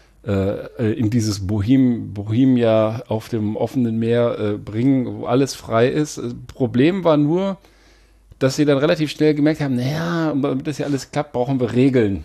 äh, in dieses Bohem, Bohemia auf dem offenen Meer äh, bringen, wo alles frei ist. Das Problem war nur, dass sie dann relativ schnell gemerkt haben, naja, damit das ja alles klappt, brauchen wir Regeln.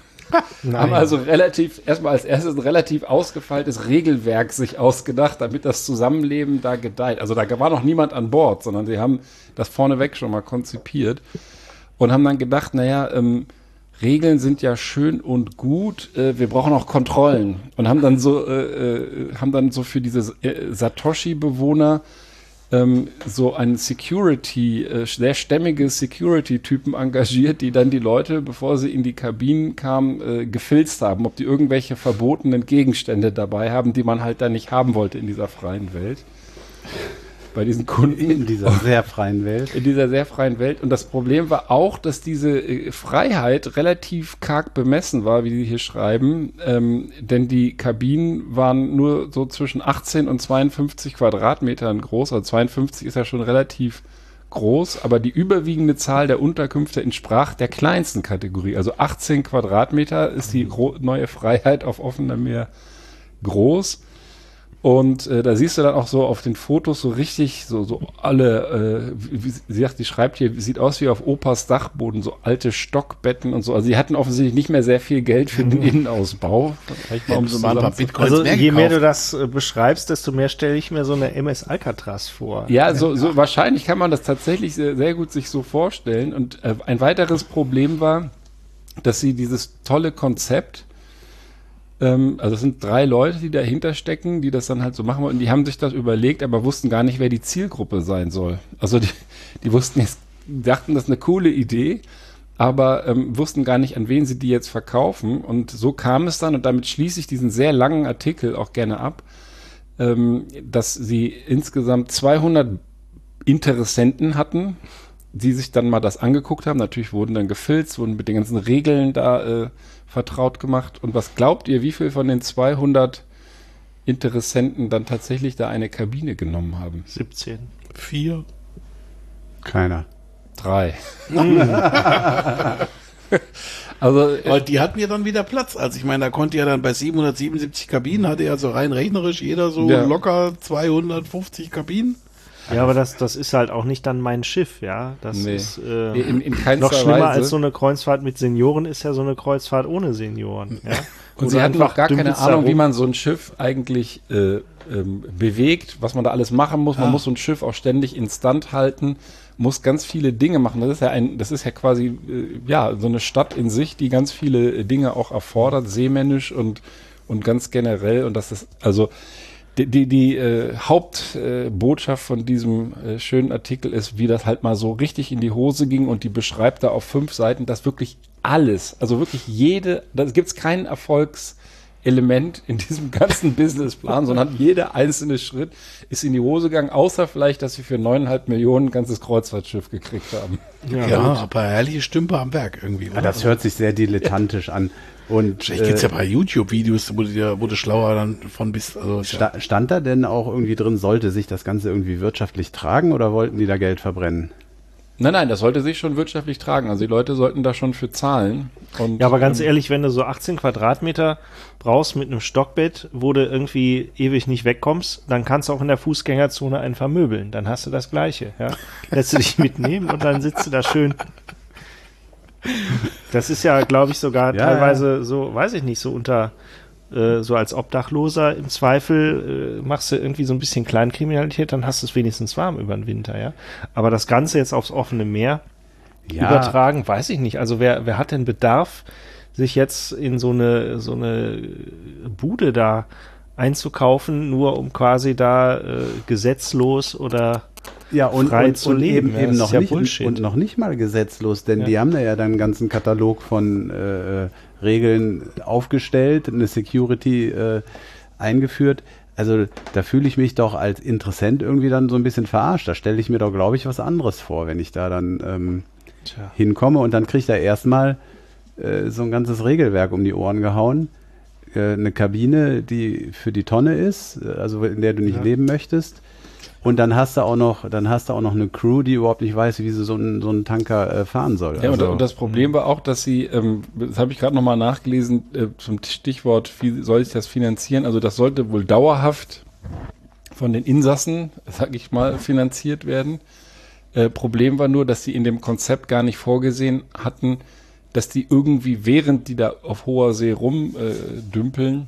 Haben also relativ, erstmal als erstes ein relativ ausgefeiltes Regelwerk sich ausgedacht, damit das Zusammenleben da gedeiht. Also da war noch niemand an Bord, sondern sie haben das vorneweg schon mal konzipiert und haben dann gedacht, naja, ähm, Regeln sind ja schön und gut, äh, wir brauchen auch Kontrollen. Und haben dann so, äh, äh, haben dann so für diese äh, Satoshi-Bewohner ähm, so einen Security, äh, sehr stämmige Security-Typen engagiert, die dann die Leute, bevor sie in die Kabinen kamen, äh, gefilzt haben, ob die irgendwelche verbotenen Gegenstände dabei haben, die man halt dann nicht haben wollte in dieser freien Welt. Bei diesen Kunden. In dieser sehr freien Welt. In dieser sehr freien Welt. Und das Problem war auch, dass diese äh, Freiheit relativ karg bemessen war, wie sie hier schreiben. Ähm, denn die Kabinen waren nur so zwischen achtzehn und zweiundfünfzig Quadratmetern groß. Also zweiundfünfzig ist ja schon relativ groß. Aber die überwiegende Zahl der Unterkünfte entsprach der kleinsten Kategorie. Also achtzehn Quadratmeter ist die gro- neue Freiheit auf offenem Meer groß. Und äh, da siehst du dann auch so auf den Fotos so richtig, so, so alle, äh, wie, wie sie sagt, die schreibt hier, sieht aus wie auf Opas Dachboden, so alte Stockbetten und so. Also sie hatten offensichtlich nicht mehr sehr viel Geld für den Innenausbau. Vielleicht mal, um so mal ein paar zusammen- Bitcoins Also mehr je mehr gekauft. du das äh, beschreibst, desto mehr stelle ich mir so eine M S Alcatraz vor. Ja, so, so wahrscheinlich kann man das tatsächlich sehr, sehr gut sich so vorstellen. Und äh, ein weiteres Problem war, dass sie dieses tolle Konzept, ähm, also es sind drei Leute, die dahinter stecken, die das dann halt so machen wollen. Und die haben sich das überlegt, aber wussten gar nicht, wer die Zielgruppe sein soll. Also die, die wussten jetzt, dachten, das ist eine coole Idee, aber ähm, wussten gar nicht, an wen sie die jetzt verkaufen. Und so kam es dann, und damit schließe ich diesen sehr langen Artikel auch gerne ab, ähm, dass sie insgesamt zweihundert Interessenten hatten, die sich dann mal das angeguckt haben. Natürlich wurden dann gefilzt, wurden mit den ganzen Regeln da äh, vertraut gemacht. Und was glaubt ihr, wie viel von den zweihundert Interessenten dann tatsächlich da eine Kabine genommen haben? siebzehn. Vier. Keiner. Drei. Also, äh, Aber die hatten ja dann wieder Platz. Also ich meine, da konnte ja dann bei siebenhundertsiebenundsiebzig Kabinen, hatte ja so rein rechnerisch jeder so Ja. locker zweihundertfünfzig Kabinen. Ja, aber das, das ist halt auch nicht dann mein Schiff, ja. Das Nee. ist äh, in, in keinster noch schlimmer Weise. als so eine Kreuzfahrt mit Senioren ist ja so eine Kreuzfahrt ohne Senioren. Ja? Und Wo sie du hatten einfach noch gar keine dümpelst da Ahnung, wie rum. man so ein Schiff eigentlich äh, ähm, bewegt, was man da alles machen muss. Man Ja. muss so ein Schiff auch ständig instand halten, muss ganz viele Dinge machen. Das ist ja ein, das ist ja quasi äh, ja so eine Stadt in sich, die ganz viele äh, Dinge auch erfordert, seemännisch und und ganz generell. Und das ist also die die, die äh, Hauptbotschaft äh, Botschaft von diesem äh, schönen Artikel ist, wie das halt mal so richtig in die Hose ging, und die beschreibt da auf fünf Seiten, dass wirklich alles, also wirklich jede, da gibt es keinen Erfolgselement in diesem ganzen Businessplan, sondern jeder einzelne Schritt ist in die Hose gegangen, außer vielleicht, dass sie für neuneinhalb Millionen ein ganzes Kreuzfahrtschiff gekriegt haben. Ja, Ja, gut. aber herrliche Stümper am Werk irgendwie. Ja, Oder? das hört sich sehr dilettantisch an. Und Vielleicht gibt's äh, ja bei YouTube-Videos, wo du, dir- wo du schlauer dann von bist. Also, ist ja, sta stand da denn auch irgendwie drin, sollte sich das Ganze irgendwie wirtschaftlich tragen oder wollten die da Geld verbrennen? Nein, nein, das sollte sich schon wirtschaftlich tragen. Also die Leute sollten da schon für zahlen. Und, Ja, aber ganz ähm, ehrlich, wenn du so achtzehn Quadratmeter brauchst mit einem Stockbett, wo du irgendwie ewig nicht wegkommst, dann kannst du auch in der Fußgängerzone einen vermöbeln. Dann hast du das Gleiche. Ja? Lässt du dich mitnehmen und dann sitzt du da schön. Das ist ja, glaube ich, sogar Ja, teilweise so, weiß ich nicht, so unter, äh, so als Obdachloser im Zweifel äh, machst du irgendwie so ein bisschen Kleinkriminalität, dann hast du es wenigstens warm über den Winter, ja. Aber das Ganze jetzt aufs offene Meer übertragen, weiß ich nicht. Also wer, wer hat denn Bedarf, sich jetzt in so eine, so eine Bude da einzukaufen, nur um quasi da äh, gesetzlos oder Ja, und, frei und, zu und leben. eben, Ja, eben das noch ist ja nicht, Bullshit. und noch nicht mal gesetzlos, denn Ja. die haben da ja dann einen ganzen Katalog von äh, Regeln aufgestellt, eine Security äh, eingeführt. Also da fühle ich mich doch als Interessent irgendwie dann so ein bisschen verarscht. Da stelle ich mir doch, glaube ich, was anderes vor, wenn ich da dann ähm, Tja. hinkomme und dann kriege ich da erstmal äh, so ein ganzes Regelwerk um die Ohren gehauen. Äh, eine Kabine, die für die Tonne ist, äh, also in der du nicht Ja. leben möchtest. Und dann hast du auch noch, dann hast du auch noch eine Crew, die überhaupt nicht weiß, wie sie so einen, so einen Tanker äh, fahren soll. Ja, und, Also, und das Problem war auch, dass sie, ähm, das habe ich gerade nochmal nachgelesen, äh, zum Stichwort, wie soll sich das finanzieren? Also das sollte wohl dauerhaft von den Insassen, sag ich mal, finanziert werden. Äh, Problem war nur, dass sie in dem Konzept gar nicht vorgesehen hatten, dass die irgendwie, während die da auf hoher See rumdümpeln, äh, dümpeln,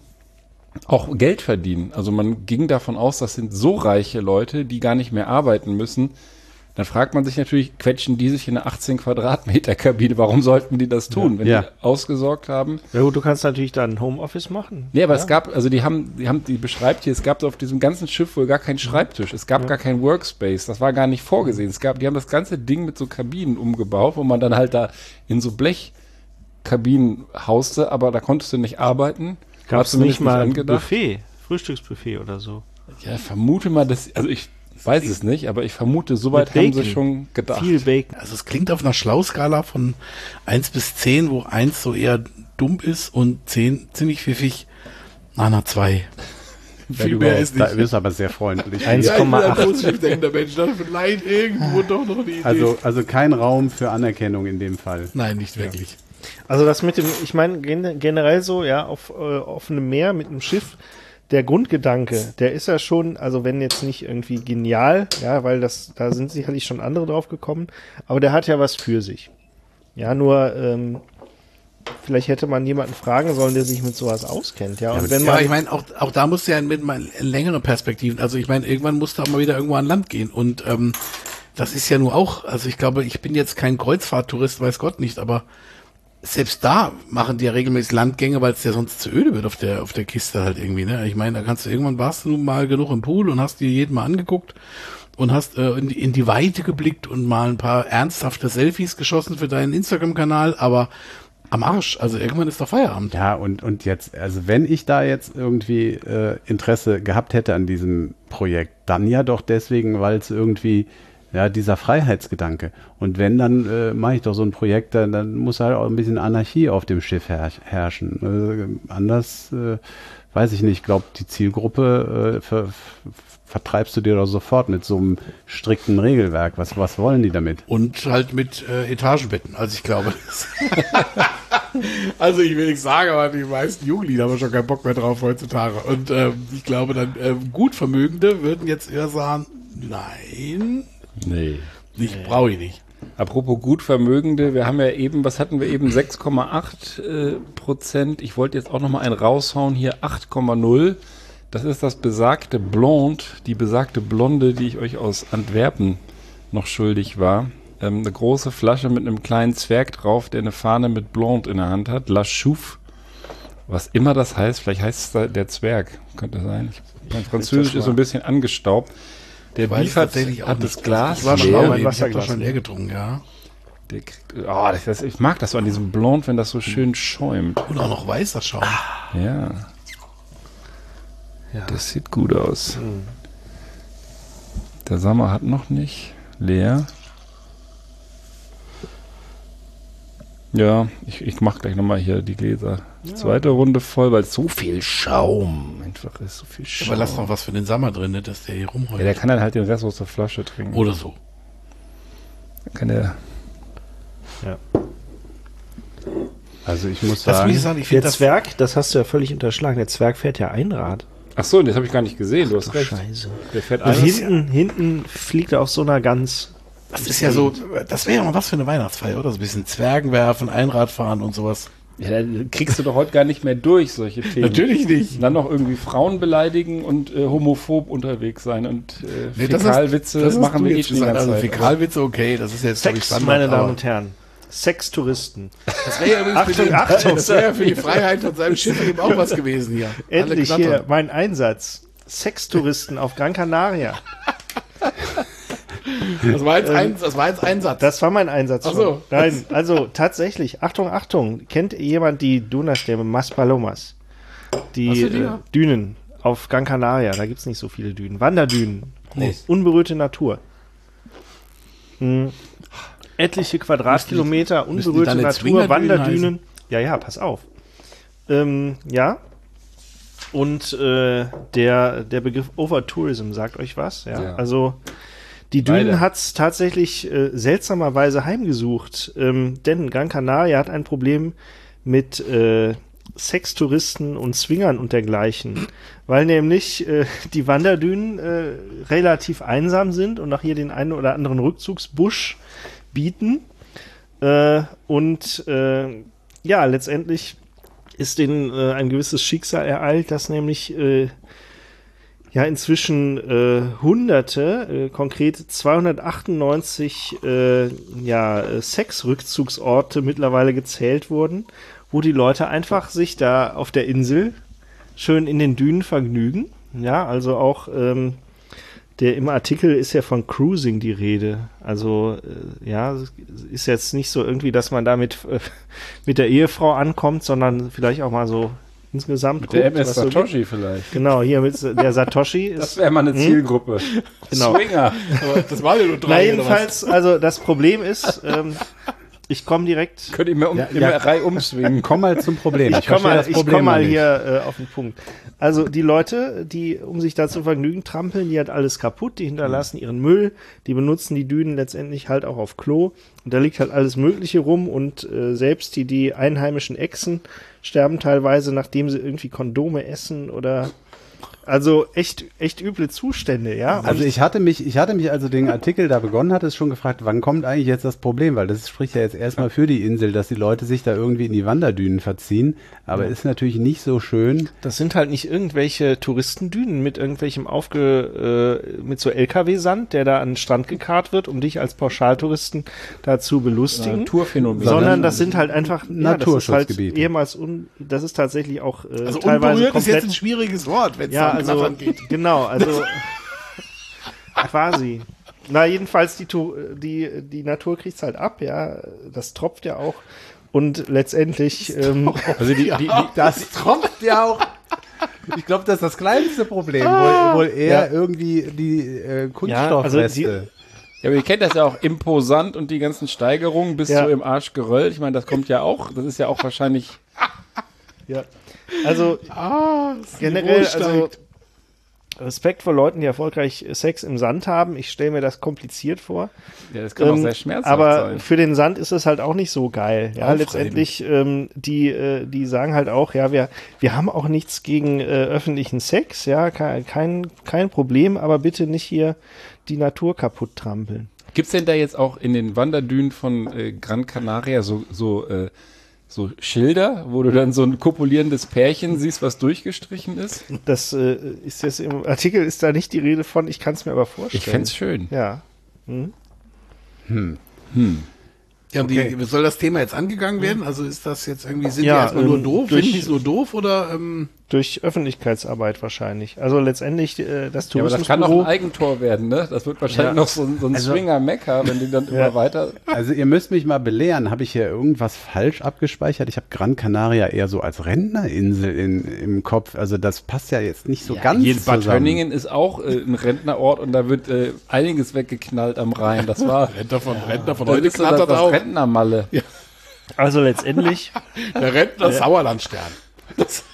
auch Geld verdienen. Also man ging davon aus, das sind so reiche Leute, die gar nicht mehr arbeiten müssen. Dann fragt man sich natürlich, quetschen die sich in eine achtzehn Quadratmeter Kabine? Warum sollten die das tun, wenn Ja. die ausgesorgt haben? Ja gut, du kannst natürlich dann Homeoffice machen. Nee, aber ja? es gab, also die haben, die haben, die beschreibt hier, es gab auf diesem ganzen Schiff wohl gar keinen Schreibtisch. Es gab gar keinen Workspace. Das war gar nicht vorgesehen. Es gab, die haben das ganze Ding mit so Kabinen umgebaut, wo man dann halt da in so Blechkabinen hauste, aber da konntest du nicht arbeiten. War Gab es zumindest nicht mal ein angedacht. Buffet, Frühstücksbuffet oder so. Ja, vermute mal, dass, also ich weiß es nicht, aber ich vermute, soweit Mit haben sie Bacon. schon gedacht. Viel Bacon. also es klingt auf einer Schlauskala von eins bis zehn, wo eins so eher dumm ist und zehn ziemlich pfiffig. Na, na, zwei. wenn Viel mehr überhaupt, ist da nicht. bist du aber sehr freundlich. Eins Ja, ich bin ein Komma acht. positiv denkender Mensch. Da vielleicht irgendwo doch noch eine Idee. Also, also kein Raum für Anerkennung in dem Fall. Nein, nicht wirklich. Also das mit dem, ich meine gen generell so, ja, auf äh, offenem Meer mit einem Schiff, der Grundgedanke, der ist ja schon, also wenn jetzt nicht irgendwie genial, ja, weil das, da sind sicherlich schon andere drauf gekommen, aber der hat ja was für sich. Ja, nur ähm, vielleicht hätte man jemanden fragen sollen, der sich mit sowas auskennt, ja. Und wenn Ja, man, ich meine, auch, auch da musst du ja mit mal längere Perspektiven, also ich meine, irgendwann musst du auch mal wieder irgendwo an Land gehen und ähm, das ist ja nur auch, also ich glaube, ich bin jetzt kein Kreuzfahrttourist, weiß Gott nicht, aber selbst da machen die ja regelmäßig Landgänge, weil es ja sonst zu öde wird auf der auf der Kiste halt irgendwie, ne? Ich meine, da kannst du irgendwann warst du mal genug im Pool und hast dir jeden mal angeguckt und hast äh, in, die, in die Weite geblickt und mal ein paar ernsthafte Selfies geschossen für deinen Instagram-Kanal, aber am Arsch. Also irgendwann ist doch Feierabend. Ja, und, und jetzt, also wenn ich da jetzt irgendwie äh, Interesse gehabt hätte an diesem Projekt, dann ja doch deswegen, weil es irgendwie, ja, dieser Freiheitsgedanke. Und wenn, dann äh, mache ich doch so ein Projekt, dann, dann muss halt auch ein bisschen Anarchie auf dem Schiff her herrschen. Äh, anders, äh, weiß ich nicht, ich glaube, die Zielgruppe äh, ver vertreibst du dir doch sofort mit so einem strikten Regelwerk. Was, was wollen die damit? Und halt mit äh, Etagenbetten. Also ich glaube, also ich will nichts sagen, aber die meisten Jugendlichen haben schon keinen Bock mehr drauf heutzutage. Und ähm, ich glaube, dann äh, Gutvermögende würden jetzt eher sagen, nein, Nee. nicht, nee. brauche ich nicht. Apropos Gutvermögende, wir haben ja eben, was hatten wir eben, sechs Komma acht äh, Prozent. Ich wollte jetzt auch nochmal einen raushauen, hier acht Komma null. Das ist das besagte Blonde, die besagte Blonde, die ich euch aus Antwerpen noch schuldig war. Ähm, eine große Flasche mit einem kleinen Zwerg drauf, der eine Fahne mit Blonde in der Hand hat. La Chouffe. Was immer das heißt, vielleicht heißt es da der Zwerg. Könnte sein. Ich, mein Französisch ist so ein bisschen angestaubt. Der Beef hat, hat das Glas Ich war schon leer. auch, ich habe das schon leer getrunken, ja. Der kriegt, oh, das, das, ich mag das so an diesem Blonde, wenn das so schön schäumt. Und auch noch weißer Schaum. Ja. Ja. Das sieht gut aus. Mhm. Der Sommer hat noch nicht. Leer. Ja, ich, ich mache gleich nochmal hier die Gläser. Ja. Zweite Runde voll, weil so viel Schaum einfach ist. So viel Schaum. Aber lass noch was für den Sommer drin, ne, dass der hier rumheult. Ja, der kann dann halt den Rest aus der Flasche trinken. Oder so. Dann kann der... Ja. Also ich muss Das sagen, will ich sagen, ich Der finde das Zwerg, das hast du ja völlig unterschlagen, der Zwerg fährt ja Einrad. Ach so, das habe ich gar nicht gesehen. Du hast recht. Scheiße. Der fährt Und ein. hinten, hinten fliegt er auf so einer Gans. Das ist ja so, das wäre ja mal was für eine Weihnachtsfeier, oder? So ein bisschen Zwergen werfen, Einrad fahren und sowas. Ja, da kriegst du doch heute gar nicht mehr durch, solche Themen. Natürlich nicht. Und dann noch irgendwie Frauen beleidigen und äh, homophob unterwegs sein und äh, Nee, das Fäkalwitze ist- das hast machen du wir eh jetzt schon die gesagt. ganze Also Zeit. Fäkalwitze, okay, das ist jetzt, glaub ich, Sex, Standard, meine Damen aber- und Herren. Sextouristen. Das wäre ja übrigens Achtung, für die, Achtung. Das wäre ja für die Freiheit von seinem Schiff eben auch was gewesen hier. Endlich Alle hier knattern. mein Einsatz. Sextouristen auf Gran Canaria. Das war jetzt ein, das war jetzt ein Satz. Das war mein Einsatz. Ach so. schon. Nein, also tatsächlich, Achtung, Achtung. Kennt jemand die Dunastämme Mas Palomas? Die Was für äh, Dinger? Dünen auf Gran Canaria. Da gibt es nicht so viele Dünen. Wanderdünen. Nee. Unberührte Natur. Hm. Etliche Quadratkilometer müssen die unberührte dann jetzt Natur, Swingerdünen Wanderdünen. Ja, ja, pass auf. Ähm, ja. Und äh, der, der Begriff Overtourism sagt euch was. Ja. Ja. Also die Dünen Beide. hat es tatsächlich äh, seltsamerweise heimgesucht. Ähm, denn Gran Canaria hat ein Problem mit äh, Sextouristen und Swingern und dergleichen. Weil nämlich äh, die Wanderdünen äh, relativ einsam sind und auch hier den einen oder anderen Rückzugsbusch bieten. Äh, und äh, ja, letztendlich ist denen äh, ein gewisses Schicksal ereilt, dass nämlich äh, ja inzwischen äh, Hunderte, äh, konkret zweihundertachtundneunzig äh, ja, äh, Sexrückzugsorte mittlerweile gezählt wurden, wo die Leute einfach sich da auf der Insel schön in den Dünen vergnügen. Ja, also auch ähm, der im Artikel ist ja von Cruising die Rede. Also äh, ja, ist jetzt nicht so irgendwie, dass man da mit, äh, mit der Ehefrau ankommt, sondern vielleicht auch mal so insgesamt Mit der M S was so Satoshi gibt. vielleicht. Genau, hier mit der Satoshi ist. Das wäre mal eine Zielgruppe. Genau. Swinger. Aber das war ja nur drei. Na oder jedenfalls, also das Problem ist, ähm, ich komme direkt. Könnt ihr mir um, Ja, in ja. der Reihe umswingen. komm mal zum Problem. Ich komme verstehe mal, das ich Problem komm mal nicht. hier äh, auf den Punkt. Also die Leute, die um sich da zu vergnügen trampeln, die hat alles kaputt, die hinterlassen ihren Müll, die benutzen die Dünen letztendlich halt auch auf Klo und da liegt halt alles Mögliche rum und äh, selbst die, die einheimischen Echsen sterben teilweise, nachdem sie irgendwie Kondome essen oder also echt, echt üble Zustände, ja. Und Also ich hatte mich, ich hatte mich, also den Artikel da begonnen hatte, schon gefragt, wann kommt eigentlich jetzt das Problem? Weil das spricht ja jetzt erstmal für die Insel, dass die Leute sich da irgendwie in die Wanderdünen verziehen. Aber ist natürlich nicht so schön. das sind halt nicht irgendwelche Touristendünen mit irgendwelchem aufge, äh, mit so L K W-Sand, der da an den Strand gekarrt wird, um dich als Pauschaltouristen da zu belustigen. Naturphänomen. Sondern das sind halt einfach Naturschutzgebiete. Ja, das ist halt ehemals un, das ist tatsächlich auch äh, Also teilweise unberührt ist komplett. jetzt ein schwieriges Wort, wenn es ja, um also Knattern geht. genau, also quasi. Na jedenfalls die Tu- die die Natur kriegt's halt ab, ja, das tropft ja auch Und letztendlich, ähm, Also die, die, die, Das tropft ja auch. Ich glaube, das ist das kleinste Problem. Wohl, wohl eher Ja. irgendwie die äh, Ja, also Kunststoffreste. ja, aber ihr kennt das ja auch imposant und die ganzen Steigerungen bis Ja. so im Arsch gerollt. Ich meine, das kommt ja auch, das ist ja auch wahrscheinlich. ja, also Ah, das generell, Niveau also steigt. Respekt vor Leuten, die erfolgreich Sex im Sand haben. Ich stelle mir das kompliziert vor. Ja, das kann auch Ähm, sehr schmerzhaft aber sein. für den Sand ist es halt auch nicht so geil. Ja, Aufreiben. letztendlich, ähm, die, äh, die sagen halt auch, ja, wir, wir haben auch nichts gegen äh, öffentlichen Sex, ja, kein, kein, kein Problem, aber bitte nicht hier die Natur kaputt trampeln. Gibt's denn da jetzt auch in den Wanderdünen von äh, Gran Canaria so, so, äh, so Schilder, wo du dann so ein kopulierendes Pärchen siehst, was durchgestrichen ist? Das äh, ist jetzt im Artikel ist da nicht die Rede von, ich kann es mir aber vorstellen. Ich fänd's schön. Ja. Hm? Ja, und wie, wie soll das Thema jetzt angegangen werden? Also ist das jetzt irgendwie, sind Ja, die erstmal nur ähm, doof? durch- Finden die es nur doof oder, ähm, Durch Öffentlichkeitsarbeit wahrscheinlich. Also letztendlich äh, das Ja, aber das kann auch Tourismusbüro. ein Eigentor werden, ne? Das wird wahrscheinlich Ja. noch so, ein- so ein Also- Swinger-Mecker, wenn die dann Ja. immer weiter. Also ihr müsst mich mal belehren, habe ich hier irgendwas falsch abgespeichert? Ich habe Gran Canaria eher so als Rentnerinsel in, im Kopf. Also das passt ja jetzt nicht so ganz Hier in Bad zusammen. Tönningen ist auch äh, ein Rentnerort und da wird äh, einiges weggeknallt am Rhein. Das war. Rentner von, Rentner von Das heute ist so das, knattert das auch. Rentnermalle. Also letztendlich, Der Rentner Sauerlandstern. Das,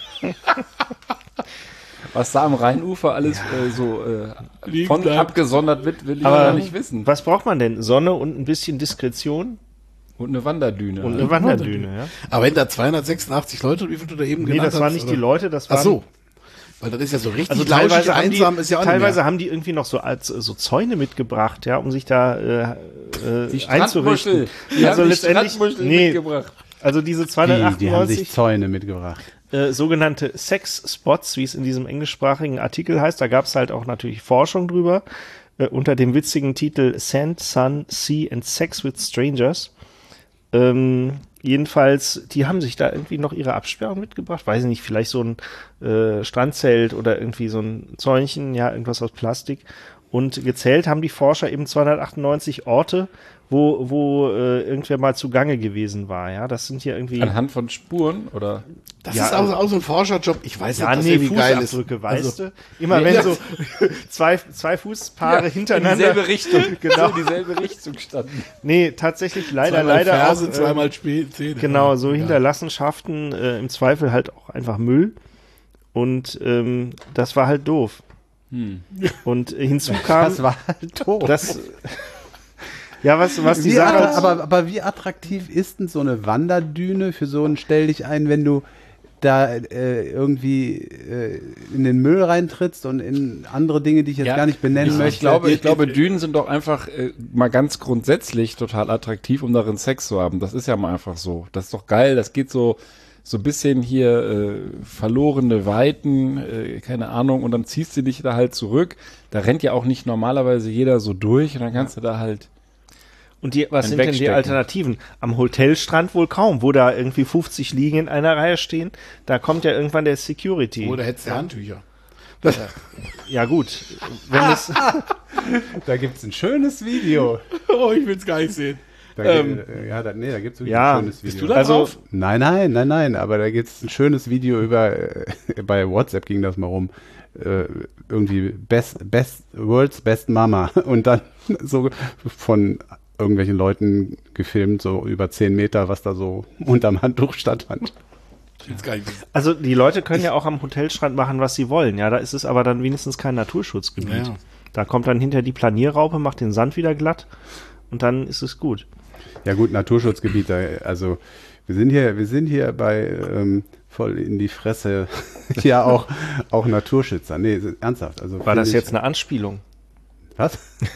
Was da am Rheinufer alles äh, so äh, Liegen von bleibt. abgesondert wird, will ich Aber- gar nicht wissen. was braucht man denn? Sonne und ein bisschen Diskretion Und eine Wanderdüne. und halt. eine Wanderdüne, ja? aber wenn da zweihundertsechsundachtzig Leute, wie viel du da eben Nee, genannt das waren hast, nicht oder? die Leute, das waren Ach so. Weil das ist ja so richtig Also lauschig, teilweise, haben die, einsam ist ja auch teilweise nicht mehr. haben die irgendwie noch so als so Zäune mitgebracht, ja, um sich da äh, äh, Die einzurichten. Strandmuschel. Die Also haben die letztendlich, Strandmuschel nee, mitgebracht. also diese Die, die haben sich zweihundertachtundneunzig Zäune mitgebracht. äh, sogenannte Sex-Spots, wie es in diesem englischsprachigen Artikel heißt, da gab es halt auch natürlich Forschung drüber, äh, unter dem witzigen Titel Sand, Sun, Sea and Sex with Strangers. Ähm, jedenfalls, die haben sich da irgendwie noch ihre Absperrung mitgebracht, weiß ich nicht, vielleicht so ein äh, Strandzelt oder irgendwie so ein Zäunchen, ja, irgendwas aus Plastik. Und gezählt haben die Forscher eben zweihundertachtundneunzig Orte, wo, wo äh, irgendwer mal zugange gewesen war, ja. Das sind hier irgendwie. Anhand von Spuren oder? Das Ja, ist auch, auch so ein Forscherjob. Ich weiß Ja, nicht, ob das nee, irgendwie geil ist. Fußabdrücke, weißt Also, du? Immer Nee, wenn ja. so zwei, zwei Fußpaare In hintereinander. dieselbe Richtung. Genau. So in dieselbe Richtung standen. Nee, tatsächlich leider, zweimal leider Ferse, auch. äh, zweimal Spä- Zähne. Genau, so Ja. Hinterlassenschaften, äh, im Zweifel halt auch einfach Müll. Und ähm, das war halt doof. Und äh, hinzu kam, Das war halt doof. das, ja, was, was die Wie Sache, attra- aber, aber wie attraktiv ist denn so eine Wanderdüne für so ein Stell dich ein, wenn du da äh, irgendwie äh, in den Müll reintrittst und in andere Dinge, die ich jetzt Ja, gar nicht benennen Ich, möchte. ich glaube, ich glaube, Dünen sind doch einfach äh, mal ganz grundsätzlich total attraktiv, um darin Sex zu haben. Das ist ja mal einfach so. Das ist doch geil. Das geht so so ein bisschen hier äh, verlorene Weiten, äh, keine Ahnung. Und dann ziehst du dich da halt zurück. Da rennt ja auch nicht normalerweise jeder so durch. Und dann kannst du da halt. und die, was Ein sind denn die Wegstecken. Alternativen? Am Hotelstrand wohl kaum, wo da irgendwie fünfzig Liegen in einer Reihe stehen. Da kommt ja irgendwann der Security. Oder hättest du Handtücher. Ja gut, wenn es, Da gibt es ein schönes Video. Oh, ich will es gar nicht sehen. Da, Ähm, äh, ja, da, nee, da gibt es ja, ein schönes Video. Bist du da Also- drauf? Nein, nein, nein, nein, aber da gibt es ein schönes Video über, äh, bei WhatsApp ging das mal rum, äh, irgendwie Best, Best, World's Best Mama und dann so von irgendwelchen Leuten gefilmt, so über zehn Meter, was da so unterm Handtuch stattfand. Ich will's gar nicht wissen. also die Leute können ja auch am Hotelstrand machen, was sie wollen. Ja, da ist es aber dann wenigstens kein Naturschutzgebiet. Ja. Da kommt dann hinter die Planierraupe, macht den Sand wieder glatt und dann ist es gut. Ja gut, Naturschutzgebiet, da, also wir sind hier, wir sind hier bei ähm, voll in die Fresse, ja auch, auch Naturschützer. Nee, ernsthaft. Also War finde das ich- jetzt eine Anspielung? Was?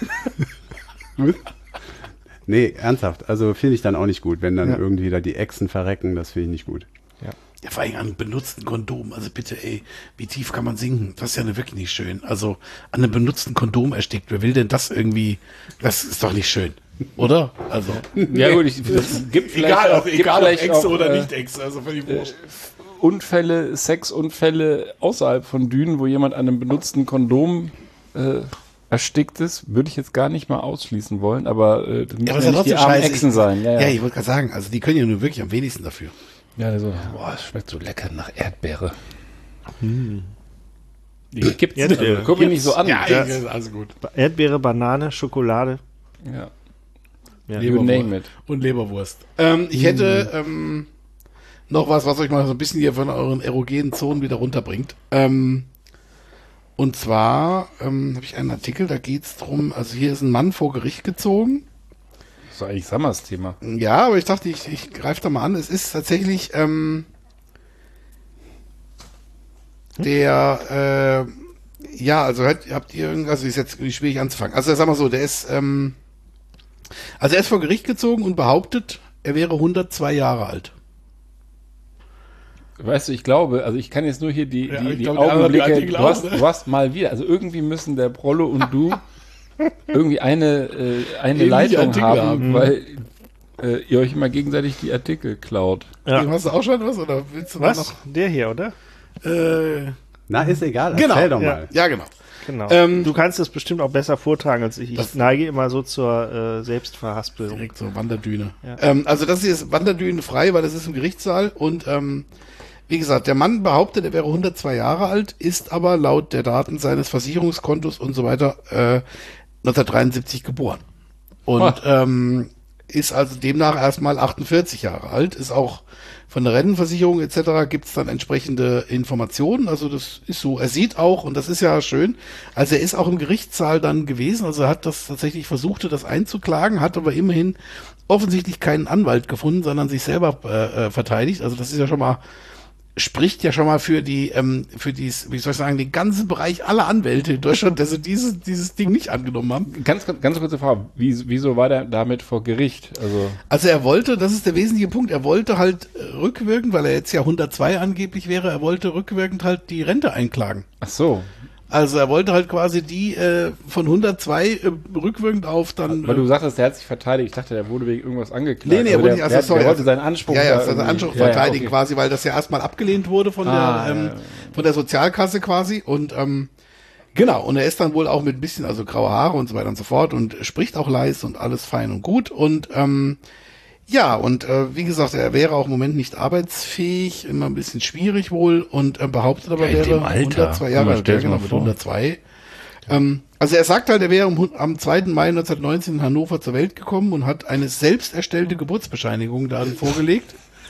Nee, ernsthaft. Also finde ich dann auch nicht gut, wenn dann Ja. irgendwie da die Echsen verrecken, das finde ich nicht gut. Ja, vor allem an einem benutzten Kondom. Also bitte, ey, wie tief kann man sinken? Das ist ja ne- wirklich nicht schön. Also an einem benutzten Kondom erstickt. Wer will denn das irgendwie? Das ist doch nicht schön. Oder? Also. Ja gut, ich, das gibt vielleicht Egal, auch, ob, gibt egal ob vielleicht Echse auch, oder äh, nicht Echse. Also völlig wurscht. Unfälle, Sexunfälle außerhalb von Dünen, wo jemand an einem benutzten Kondom äh, Ersticktes würde ich jetzt gar nicht mal ausschließen wollen, aber äh, das müssen aber ja nicht die armen scheiße. Echsen sein. Ja, ja. ja ich wollte gerade sagen, also die können ja nur wirklich am wenigsten dafür. Ja, also, boah, es schmeckt so lecker nach Erdbeere. Hm. Ich gibt's Erdbeere. nicht. Guck mich nicht so an. Ja, Ja, ist alles gut. Erdbeere, Banane, Schokolade. ja. Ja. You name it. Und Leberwurst. Ähm, ich hätte ähm, noch was, was euch mal so ein bisschen hier von euren erogenen Zonen wieder runterbringt. Ähm, und zwar ähm, habe ich einen Artikel, da geht es drum, also hier ist ein Mann vor Gericht gezogen. Das ist eigentlich Sammers Thema. Ja, aber ich dachte, ich, ich greife da mal an. Es ist tatsächlich ähm, der, äh, ja, also habt, habt ihr irgendwas, also ist jetzt schwierig anzufangen. Also sag mal so, der ist, ähm, also er ist vor Gericht gezogen und behauptet, er wäre hundertzwei Jahre alt. Weißt du, ich glaube, also ich kann jetzt nur hier die, Ja, die, ich die glaube, die anderen Augenblicke, Artikel du auch, hast, ne? du hast mal wieder, also irgendwie müssen der Prollo und du irgendwie eine, äh, eine Ähnliche Leitung Artikel haben, haben. weil äh, ihr euch immer gegenseitig die Artikel klaut. Ja. Dem hast du auch schon was oder willst du Was? noch? Der hier, oder? Äh, Na, ist egal, Genau. erzähl doch Ja. mal. ja, genau. Genau. Ähm, du kannst es bestimmt auch besser vortragen als ich. Ich Das- neige immer so zur äh, Selbstverhaspelung. Direkt so Wanderdüne. Ja. Ähm, also das hier ist Wanderdüne frei, weil das ist im Gerichtssaal und ähm, wie gesagt, der Mann behauptet, er wäre hundertzwei Jahre alt, ist aber laut der Daten seines Versicherungskontos und so weiter äh, neunzehnhundertdreiundsiebzig geboren. Und Ah. ähm, ist also demnach erstmal achtundvierzig Jahre alt, ist auch von der Rentenversicherung et cetera gibt es dann entsprechende Informationen. Also das ist so, er sieht auch, und das ist ja schön, also er ist auch im Gerichtssaal dann gewesen, also er hat das tatsächlich versucht, das einzuklagen, hat aber immerhin offensichtlich keinen Anwalt gefunden, sondern sich selber äh, äh, verteidigt. Also das ist ja schon mal, spricht ja schon mal für die, ähm, für dies, wie soll ich sagen, den ganzen Bereich aller Anwälte in Deutschland, dass sie dieses, dieses Ding nicht angenommen haben. Ganz, ganz kurze Frage, Wie, wieso war der damit vor Gericht? Also Also er wollte, das ist der wesentliche Punkt, er wollte halt äh, rückwirkend, weil er jetzt ja hundertzwei angeblich wäre, er wollte rückwirkend halt die Rente einklagen. ach so, Also er wollte halt quasi die äh, von hundertzwei äh, rückwirkend auf dann... weil äh, du sagtest, der hat sich verteidigt. Ich dachte, der wurde wegen irgendwas angeklagt. Nee, nee, er Also wollte der, nicht, der, also sorry, der wollte also- seinen Anspruch ja, ja, da seinen irgendwie- Anspruch ja, ja, verteidigen okay. quasi, weil das ja erstmal abgelehnt wurde von Ah, der ähm, ja, ja. von der Sozialkasse quasi und ähm, genau, und er ist dann wohl auch mit ein bisschen, also graue Haare und so weiter und so fort und spricht auch leise und alles fein und gut und ähm, ja, und äh, wie gesagt, er wäre auch im Moment nicht arbeitsfähig, immer ein bisschen schwierig wohl und äh, behauptet aber, Ja, in dem wäre Alter. hundertzwei Jahre Man alt, ja, stell's genau, mal mit vor. hundertzwei. Ähm, also er sagt halt, er wäre am, am zweiten Mai neunzehnhundertneunzehn in Hannover zur Welt gekommen und hat eine selbst erstellte Geburtsbescheinigung darin vorgelegt.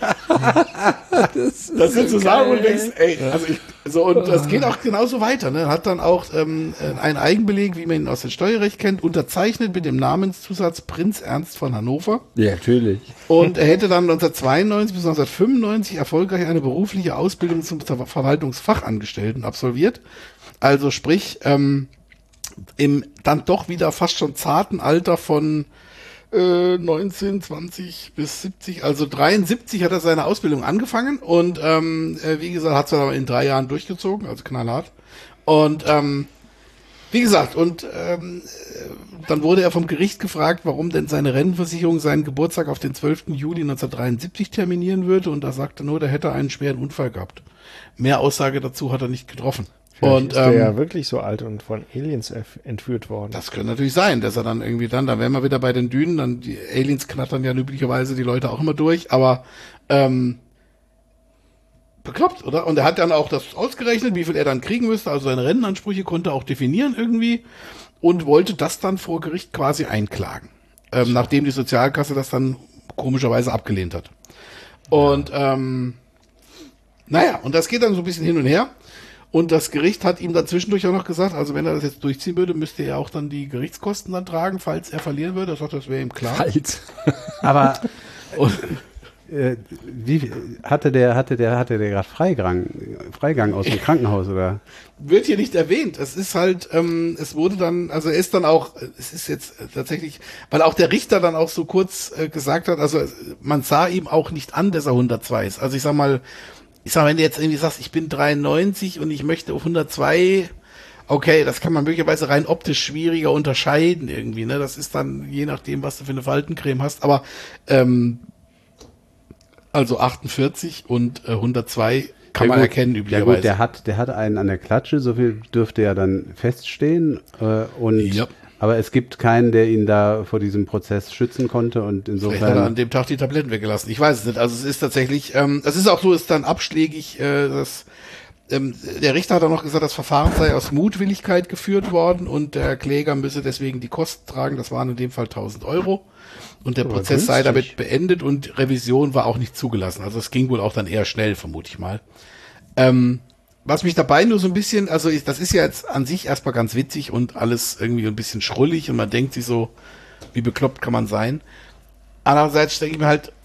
das, das sind so Sachen, wo du denkst, ey, also ich, so, und das geht auch genauso weiter, ne? Hat dann auch ähm, einen Eigenbeleg, wie man ihn aus dem Steuerrecht kennt, unterzeichnet mit dem Namenszusatz Prinz Ernst von Hannover. Ja, natürlich. Und er hätte dann neunzehnhundertzweiundneunzig bis neunzehnhundertfünfundneunzig erfolgreich eine berufliche Ausbildung zum Ver- Verwaltungsfachangestellten absolviert. Also sprich, ähm, im dann doch wieder fast schon zarten Alter von äh, neunzehn, zwanzig bis siebzig, also dreiundsiebzig hat er seine Ausbildung angefangen und ähm, äh, wie gesagt, hat es aber in drei Jahren durchgezogen, also knallhart. Und ähm, wie gesagt, und ähm, äh, dann wurde er vom Gericht gefragt, warum denn seine Rentenversicherung seinen Geburtstag auf den zwölften Juli neunzehnhundertdreiundsiebzig terminieren würde und da sagte er nur, der hätte einen schweren Unfall gehabt. Mehr Aussage dazu hat er nicht getroffen. Vielleicht Und ist der ähm, ja wirklich so alt und von Aliens erf- entführt worden. das könnte natürlich sein, dass er dann irgendwie dann, da wären wir wieder bei den Dünen, dann die Aliens knattern ja üblicherweise die Leute auch immer durch, aber ähm, bekloppt, oder? Und er hat dann auch das ausgerechnet, wie viel er dann kriegen müsste, also seine Rentenansprüche konnte er auch definieren irgendwie und wollte das dann vor Gericht quasi einklagen, ähm, nachdem die Sozialkasse das dann komischerweise abgelehnt hat. Und ähm, naja, und das geht dann so ein bisschen hin und her. Und das Gericht hat ihm dann zwischendurch auch noch gesagt, also wenn er das jetzt durchziehen würde, müsste er auch dann die Gerichtskosten dann tragen, falls er verlieren würde. Er sagt, das wäre ihm klar. Halt. Aber äh, wie hatte der, hatte der, hatte der gerade Freigang, Freigang aus dem Krankenhaus oder? Wird hier nicht erwähnt. Es ist halt, ähm, es wurde dann, also er ist dann auch, es ist jetzt tatsächlich, weil auch der Richter dann auch so kurz äh, gesagt hat, also man sah ihm auch nicht an, dass er hundertzwei ist. Also ich sag mal, ich sag mal, wenn du jetzt irgendwie sagst, ich bin dreiundneunzig und ich möchte auf hundertzwei, okay, das kann man möglicherweise rein optisch schwieriger unterscheiden irgendwie, ne? Das ist dann je nachdem, was du für eine Faltencreme hast, aber ähm, also achtundvierzig und äh, hundertzwei kann ja, man gut, erkennen ja üblicherweise. gut, der hat, der hat einen an der Klatsche, so viel dürfte ja dann feststehen. Äh, und Ja. Aber es gibt keinen, der ihn da vor diesem Prozess schützen konnte und Vielleicht hat er an insofern. dem Tag die Tabletten weggelassen. Ich weiß es nicht. Also es ist tatsächlich, ähm, es ist auch so, es ist dann abschlägig, äh, dass ähm, der Richter hat auch noch gesagt, das Verfahren sei aus Mutwilligkeit geführt worden und der Kläger müsse deswegen die Kosten tragen. Das waren in dem Fall tausend Euro. Und der Aber Prozess sei günstig. damit beendet und Revision war auch nicht zugelassen. Also es ging wohl auch dann eher schnell, vermute ich mal. Ähm, was mich dabei nur so ein bisschen, also ich, das ist ja jetzt an sich erstmal ganz witzig und alles irgendwie ein bisschen schrullig und man denkt sich so, wie bekloppt kann man sein. Andererseits denke ich mir halt,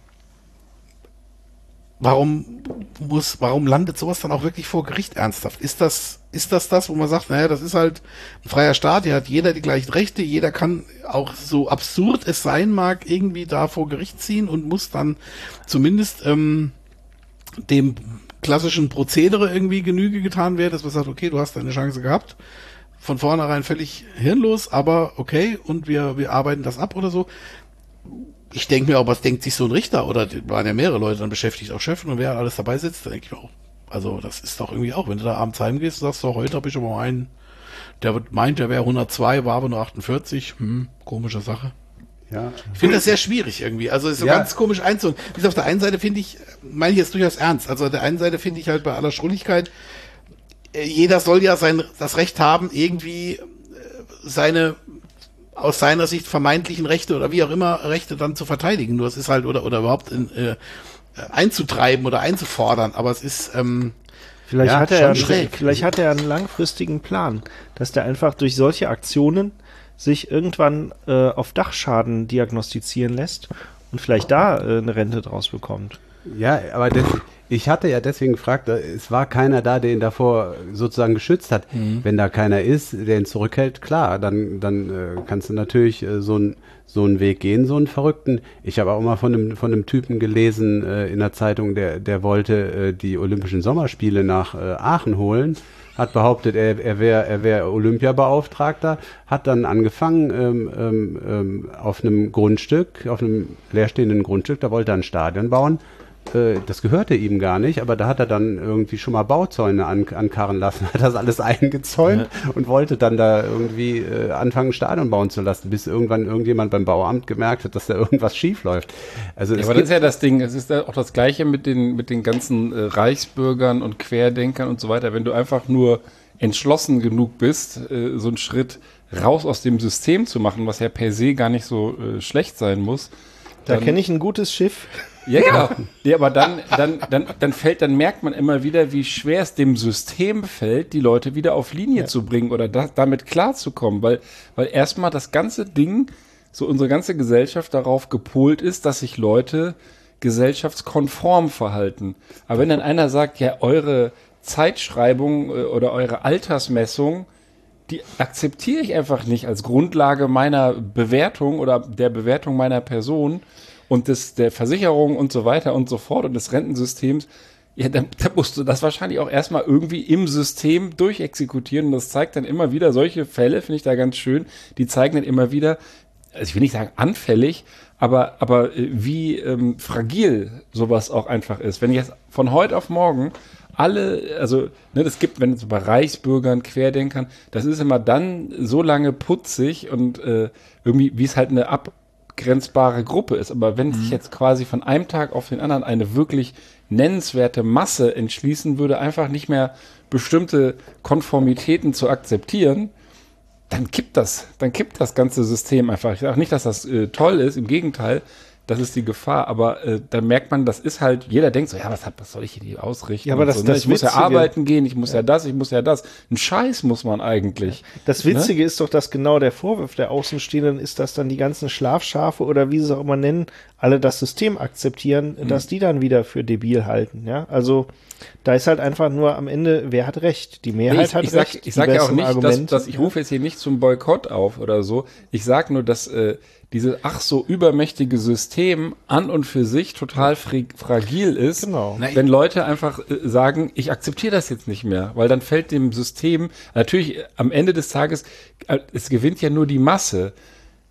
warum muss, warum landet sowas dann auch wirklich vor Gericht ernsthaft? Ist das, ist das das, wo man sagt, naja, das ist halt ein freier Staat, hier hat jeder die gleichen Rechte, jeder kann auch so absurd es sein mag, irgendwie da vor Gericht ziehen und muss dann zumindest ähm, dem klassischen Prozedere irgendwie Genüge getan werden, dass man sagt, okay, du hast deine Chance gehabt, von vornherein völlig hirnlos, aber okay, und wir, wir arbeiten das ab oder so. Ich denke mir auch, was denkt sich so ein Richter, oder die waren ja mehrere Leute dann beschäftigt, auch Chef, und wer alles dabei sitzt, da denke ich mir auch, also das ist doch irgendwie auch, wenn du da abends heimgehst und sagst, so, heute habe ich aber einen, der wird- meint, der wäre hundertzwei, war aber nur achtundvierzig, hm, komische Sache. Ja, Ich finde das sehr schwierig irgendwie. Also ist so Ja. ganz komisch einzuholen. Wie gesagt, auf der einen Seite finde ich, meine ich jetzt durchaus ernst. Also auf der einen Seite finde ich halt bei aller Schrulligkeit, äh, jeder soll ja sein das Recht haben, irgendwie äh, seine aus seiner Sicht vermeintlichen Rechte oder wie auch immer Rechte dann zu verteidigen. Nur es ist halt oder oder überhaupt in, äh, einzutreiben oder einzufordern. Aber es ist ähm, Vielleicht, Ja, hat er schon einen, schräg. vielleicht hat er einen langfristigen Plan, dass der einfach durch solche Aktionen sich irgendwann äh, auf Dachschaden diagnostizieren lässt und vielleicht da äh, eine Rente draus bekommt. ja, aber des, ich hatte ja deswegen gefragt, da- es war keiner da, der ihn davor sozusagen geschützt hat. Wenn da keiner ist, der ihn zurückhält, klar, dann, dann äh, kannst du natürlich äh, so einen so einen Weg gehen, so einen Verrückten. Ich habe auch mal von einem, von einem Typen gelesen äh, in der Zeitung, der, der wollte äh, die Olympischen Sommerspiele nach äh, Aachen holen, hat behauptet, er, er wäre er wär Olympiabeauftragter, hat dann angefangen ähm, ähm, ähm, auf einem Grundstück, auf einem leerstehenden Grundstück, da wollte er ein Stadion bauen. Äh, das gehörte ihm gar nicht, aber da hat er dann irgendwie schon mal Bauzäune an, ankarren lassen, hat das alles eingezäunt und wollte dann da irgendwie äh, anfangen, ein Stadion bauen zu lassen, bis irgendwann irgendjemand beim Bauamt gemerkt hat, dass da irgendwas schief läuft. Also Ja, es aber das gibt, ist ja das Ding, es ist ja auch das Gleiche mit den, mit den ganzen äh, Reichsbürgern und Querdenkern und so weiter. Wenn du einfach nur entschlossen genug bist, äh, so einen Schritt raus aus dem System zu machen, was ja per se gar nicht so äh, schlecht sein muss. Da dann- kenne ich ein gutes Schiff. Ja, genau. Ja, aber dann, dann, dann, dann fällt, dann merkt man immer wieder, wie schwer es dem System fällt, die Leute wieder auf Linie zu bringen oder da, damit klarzukommen, weil, weil erstmal das ganze Ding, so unsere ganze Gesellschaft darauf gepolt ist, dass sich Leute gesellschaftskonform verhalten. Aber wenn dann einer sagt, ja, eure Zeitschreibung äh, oder eure Altersmessung, die akzeptiere ich einfach nicht als Grundlage meiner Bewertung oder der Bewertung meiner Person und des, der Versicherung und so weiter und so fort und des Rentensystems, ja, dann, dann musst du das wahrscheinlich auch erstmal irgendwie im System durchexekutieren und das zeigt dann immer wieder, solche Fälle finde ich da ganz schön, die zeigen dann immer wieder, also ich will nicht sagen anfällig, aber, aber äh, wie ähm, fragil sowas auch einfach ist. Wenn jetzt von heute auf morgen alle, also ne, das gibt, wenn es so bei Reichsbürgern, Querdenkern, das ist immer dann so lange putzig und äh, irgendwie, wie es halt eine abgrenzbare Gruppe ist. Aber wenn sich jetzt quasi von einem Tag auf den anderen eine wirklich nennenswerte Masse entschließen würde, einfach nicht mehr bestimmte Konformitäten zu akzeptieren, dann kippt das, dann kippt das ganze System einfach. Ich sage nicht, dass das äh, toll ist, im Gegenteil, das ist die Gefahr, aber äh, dann merkt man, das ist halt, jeder denkt so, ja, was, hat, was soll ich hier ausrichten? Ja, aber und das- so, ne? das Ich muss ja Witzige- arbeiten gehen, ich muss ja. ja das, ich muss ja das. Ein Scheiß muss man eigentlich. Das Witzige ist doch, dass genau der Vorwurf der Außenstehenden ist, dass dann die ganzen Schlafschafe oder wie sie es auch immer nennen, alle das System akzeptieren, Mhm. dass die dann wieder für debil halten. Ja, also da ist halt einfach nur am Ende, wer hat recht? Die Mehrheit ich, hat ich sag, recht. ich sag die ja auch besseren nicht, dass, Argumente. dass ich rufe jetzt hier nicht zum Boykott auf oder so. Ich sag nur, dass äh, dieses ach so übermächtige System an und für sich total fri- fragil ist, Genau. Na, wenn Leute einfach äh, sagen, ich akzeptiere das jetzt nicht mehr, weil dann fällt dem System, natürlich äh, am Ende des Tages, äh, es gewinnt ja nur die Masse.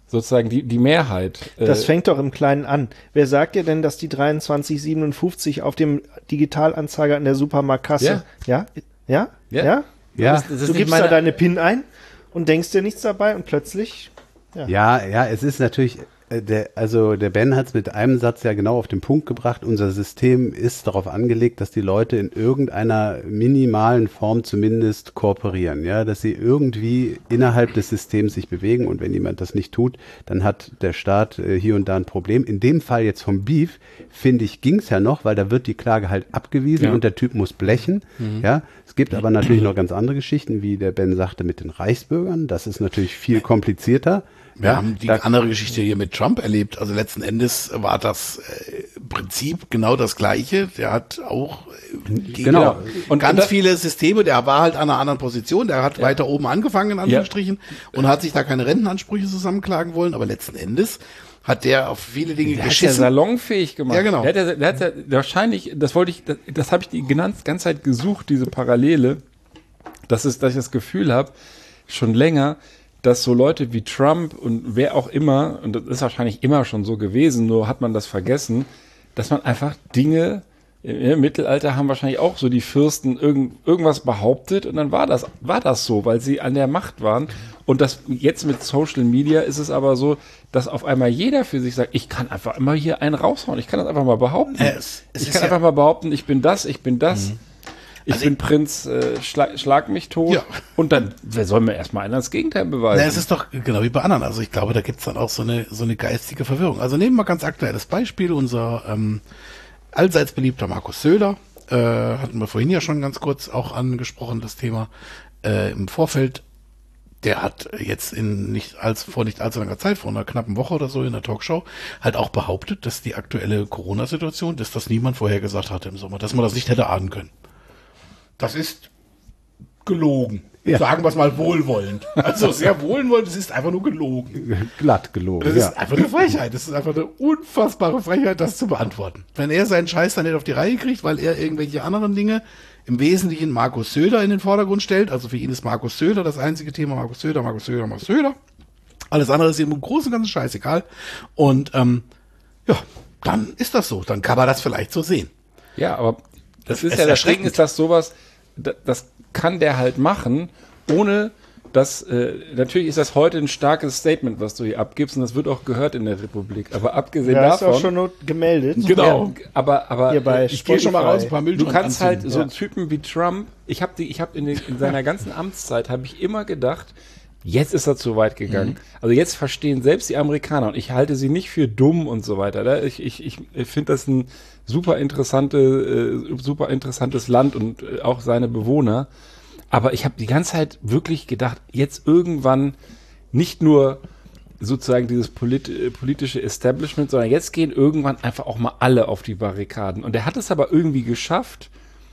sozusagen die, die Mehrheit. Das äh, fängt doch im Kleinen an. Wer sagt dir denn, dass die dreiundzwanzig siebenundfünfzig auf dem Digitalanzeiger in der Supermarktkasse, ja? Ja? Ja? Ja. Ja? Ja, Das ist Du nicht gibst meine- da deine PIN ein und denkst dir nichts dabei und plötzlich, ja, ja, es ist natürlich, äh, der, also der Ben hat es mit einem Satz ja genau auf den Punkt gebracht. Unser System ist darauf angelegt, dass die Leute in irgendeiner minimalen Form zumindest kooperieren, ja, dass sie irgendwie innerhalb des Systems sich bewegen, und wenn jemand das nicht tut, dann hat der Staat äh, hier und da ein Problem. In dem Fall jetzt vom Beef, finde ich, ging es ja noch, weil da wird die Klage halt abgewiesen Ja. und der Typ muss blechen, ja. Es gibt aber natürlich noch ganz andere Geschichten, wie der Ben sagte, mit den Reichsbürgern. Das ist natürlich viel komplizierer. Wir Ja, haben die da- andere Geschichte hier mit Trump erlebt. Also letzten Endes war das äh, im Prinzip genau das Gleiche. Der hat auch äh, gegen Genau. Und- ganz und das- viele Systeme, der war halt an einer anderen Position, der hat weiter oben angefangen, in Anführungsstrichen, und hat sich da keine Rentenansprüche zusammenklagen wollen, aber letzten Endes hat der auf viele Dinge Der hat ja geschissen. salonfähig gemacht. Ja, genau. Der hat ja, der hat ja wahrscheinlich, das wollte ich, das, das habe ich die ganze, ganze Zeit gesucht, diese Parallele, dass, es, dass ich das Gefühl habe, schon länger, dass so Leute wie Trump und wer auch immer, und das ist wahrscheinlich immer schon so gewesen, nur hat man das vergessen, dass man einfach Dinge, im Mittelalter haben wahrscheinlich auch so die Fürsten irgend, irgendwas behauptet und dann war das, war das so, weil sie an der Macht waren. Und das jetzt mit Social Media ist es aber so, dass auf einmal jeder für sich sagt, ich kann einfach immer hier einen raushauen, ich kann das einfach mal behaupten. Ja, es- es ich ist kann ja- einfach mal behaupten, ich bin das, ich bin das. Ich Also bin Prinz, äh, schlag, schlag mich tot. Ja. Und dann, wer soll mir erstmal einer das Gegenteil beweisen? Na, es ist doch genau wie bei anderen. Also ich glaube, da gibt's dann auch so eine, so eine geistige Verwirrung. Also nehmen wir ganz aktuelles Beispiel. Unser ähm, allseits beliebter Markus Söder, äh, hatten wir vorhin ja schon ganz kurz auch angesprochen, das Thema äh, im Vorfeld. Der hat jetzt in nicht als, vor nicht allzu langer Zeit, vor einer knappen Woche oder so in der Talkshow, halt auch behauptet, dass die aktuelle Corona-Situation, dass das niemand vorher gesagt hatte im Sommer, dass man das nicht hätte ahnen können. Das ist gelogen. Ja. Sagen wir es mal wohlwollend. Also sehr wohlwollend, es ist einfach nur gelogen. glatt gelogen, Das ja. ist einfach eine Frechheit. Das ist einfach eine unfassbare Frechheit, das zu beantworten. Wenn er seinen Scheiß dann nicht auf die Reihe kriegt, weil er irgendwelche anderen Dinge, im Wesentlichen Markus Söder in den Vordergrund stellt, also für ihn ist Markus Söder das einzige Thema, Markus Söder, Markus Söder, Markus Söder. Alles andere ist ihm im Großen und Ganzen scheißegal. Und ähm, ja, dann ist das so. Dann kann man das vielleicht so sehen. Ja, aber das ist Es ja, das erschreckend. Ding ist, dass sowas, da- das kann der halt machen, ohne dass, äh, natürlich ist das heute ein starkes Statement, was du hier abgibst, und das wird auch gehört in der Republik. Aber abgesehen ja, ist davon. auch schon not gemeldet. Genau. Ja, aber, aber Hier bei äh, Ich gehe schon mal raus, ein paar du Mülltonnen kannst halt anzünden. so Ja. einen Typen wie Trump, ich habe ich hab in, den- in seiner ganzen Amtszeit, habe ich immer gedacht, jetzt ist er zu weit gegangen. Mhm. Also jetzt verstehen selbst die Amerikaner, und ich halte sie nicht für dumm und so weiter. Da, ich ich, ich finde das ein super, interessante, äh, super interessantes Land und äh, auch seine Bewohner. Aber ich habe die ganze Zeit wirklich gedacht, jetzt irgendwann nicht nur sozusagen dieses polit äh, politische Establishment, sondern jetzt gehen irgendwann einfach auch mal alle auf die Barrikaden. Und er hat es aber irgendwie geschafft,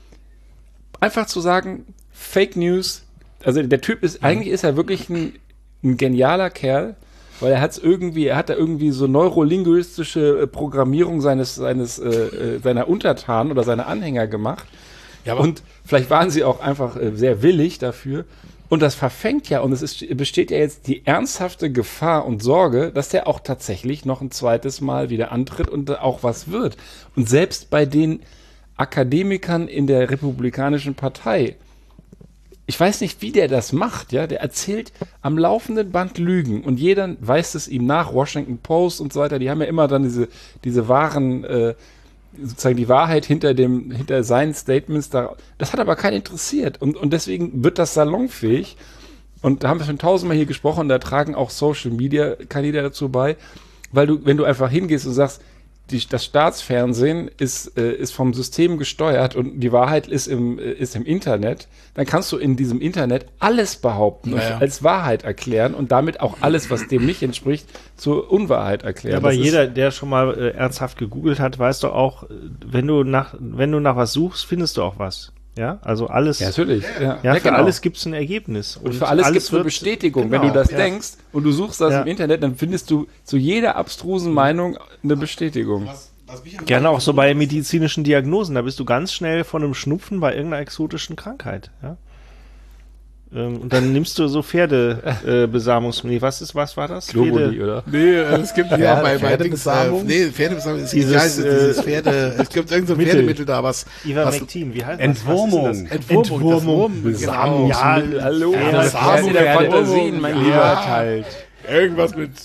einfach zu sagen, Fake News. Also der Typ ist, eigentlich ist er wirklich ein, ein genialer Kerl, weil er hat es irgendwie, er hat da irgendwie so neurolinguistische äh, Programmierung seines, seines, äh, äh, seiner Untertanen oder seiner Anhänger gemacht. Ja, aber Und vielleicht waren sie auch einfach äh, sehr willig dafür. Und das verfängt ja, und es ist, besteht ja jetzt die ernsthafte Gefahr und Sorge, dass der auch tatsächlich noch ein zweites Mal wieder antritt und da auch was wird. Und selbst bei den Akademikern in der Republikanischen Partei, ich weiß nicht, wie der das macht, ja, der erzählt am laufenden Band Lügen und jeder weist es ihm nach, Washington Post und so weiter, die haben ja immer dann diese, diese wahren, äh, sozusagen die Wahrheit hinter dem, hinter seinen Statements da. Das hat aber keinen interessiert. Und, und deswegen wird das salonfähig. Und da haben wir schon tausendmal hier gesprochen, da tragen auch Social Media Kanäle dazu bei, weil du, wenn du einfach hingehst und sagst, die, das Staatsfernsehen ist, äh, ist vom System gesteuert und die Wahrheit ist im, äh, ist im Internet, dann kannst du in diesem Internet alles behaupten und Naja. als Wahrheit erklären und damit auch alles, was dem nicht entspricht, zur Unwahrheit erklären. Ja, aber Das ist- jeder, der schon mal äh, ernsthaft gegoogelt hat, weiß doch auch, äh, wenn du nach, wenn du nach was suchst, findest du auch was. Ja, also alles. Ja, natürlich. Ja, Ja, Ja, für genau. alles gibt es ein Ergebnis. Und für alles, gibt es eine wird- Bestätigung. Genau, Wenn du das ja. denkst und du suchst das Ja. im Internet, dann findest du zu jeder abstrusen Meinung eine Bestätigung. Gerne auch so bei medizinischen Diagnosen, da bist du ganz schnell von einem Schnupfen bei irgendeiner exotischen Krankheit. Ja? Ähm, und dann nimmst du so Pferdebesamungsmittel. Äh, was ist, was war das? Globuli, oder? Nee, es gibt ja bei, bei Dings, äh, Pferdebesamung? nee, Pferdebesamung ist Dieses, ja, dieses, dieses äh, Pferde, es gibt irgendein so Mittel. Pferdemittel da, was, was Ivermectin, wie heißt Entwurmung. Was, was ist das? Entwurmung, das Wurm, Besamung. genau. Ja, Hallo, Ja, das Besamung, ist der Pferde- Fantasien, mein Ja. lieber Teil. Irgendwas mit,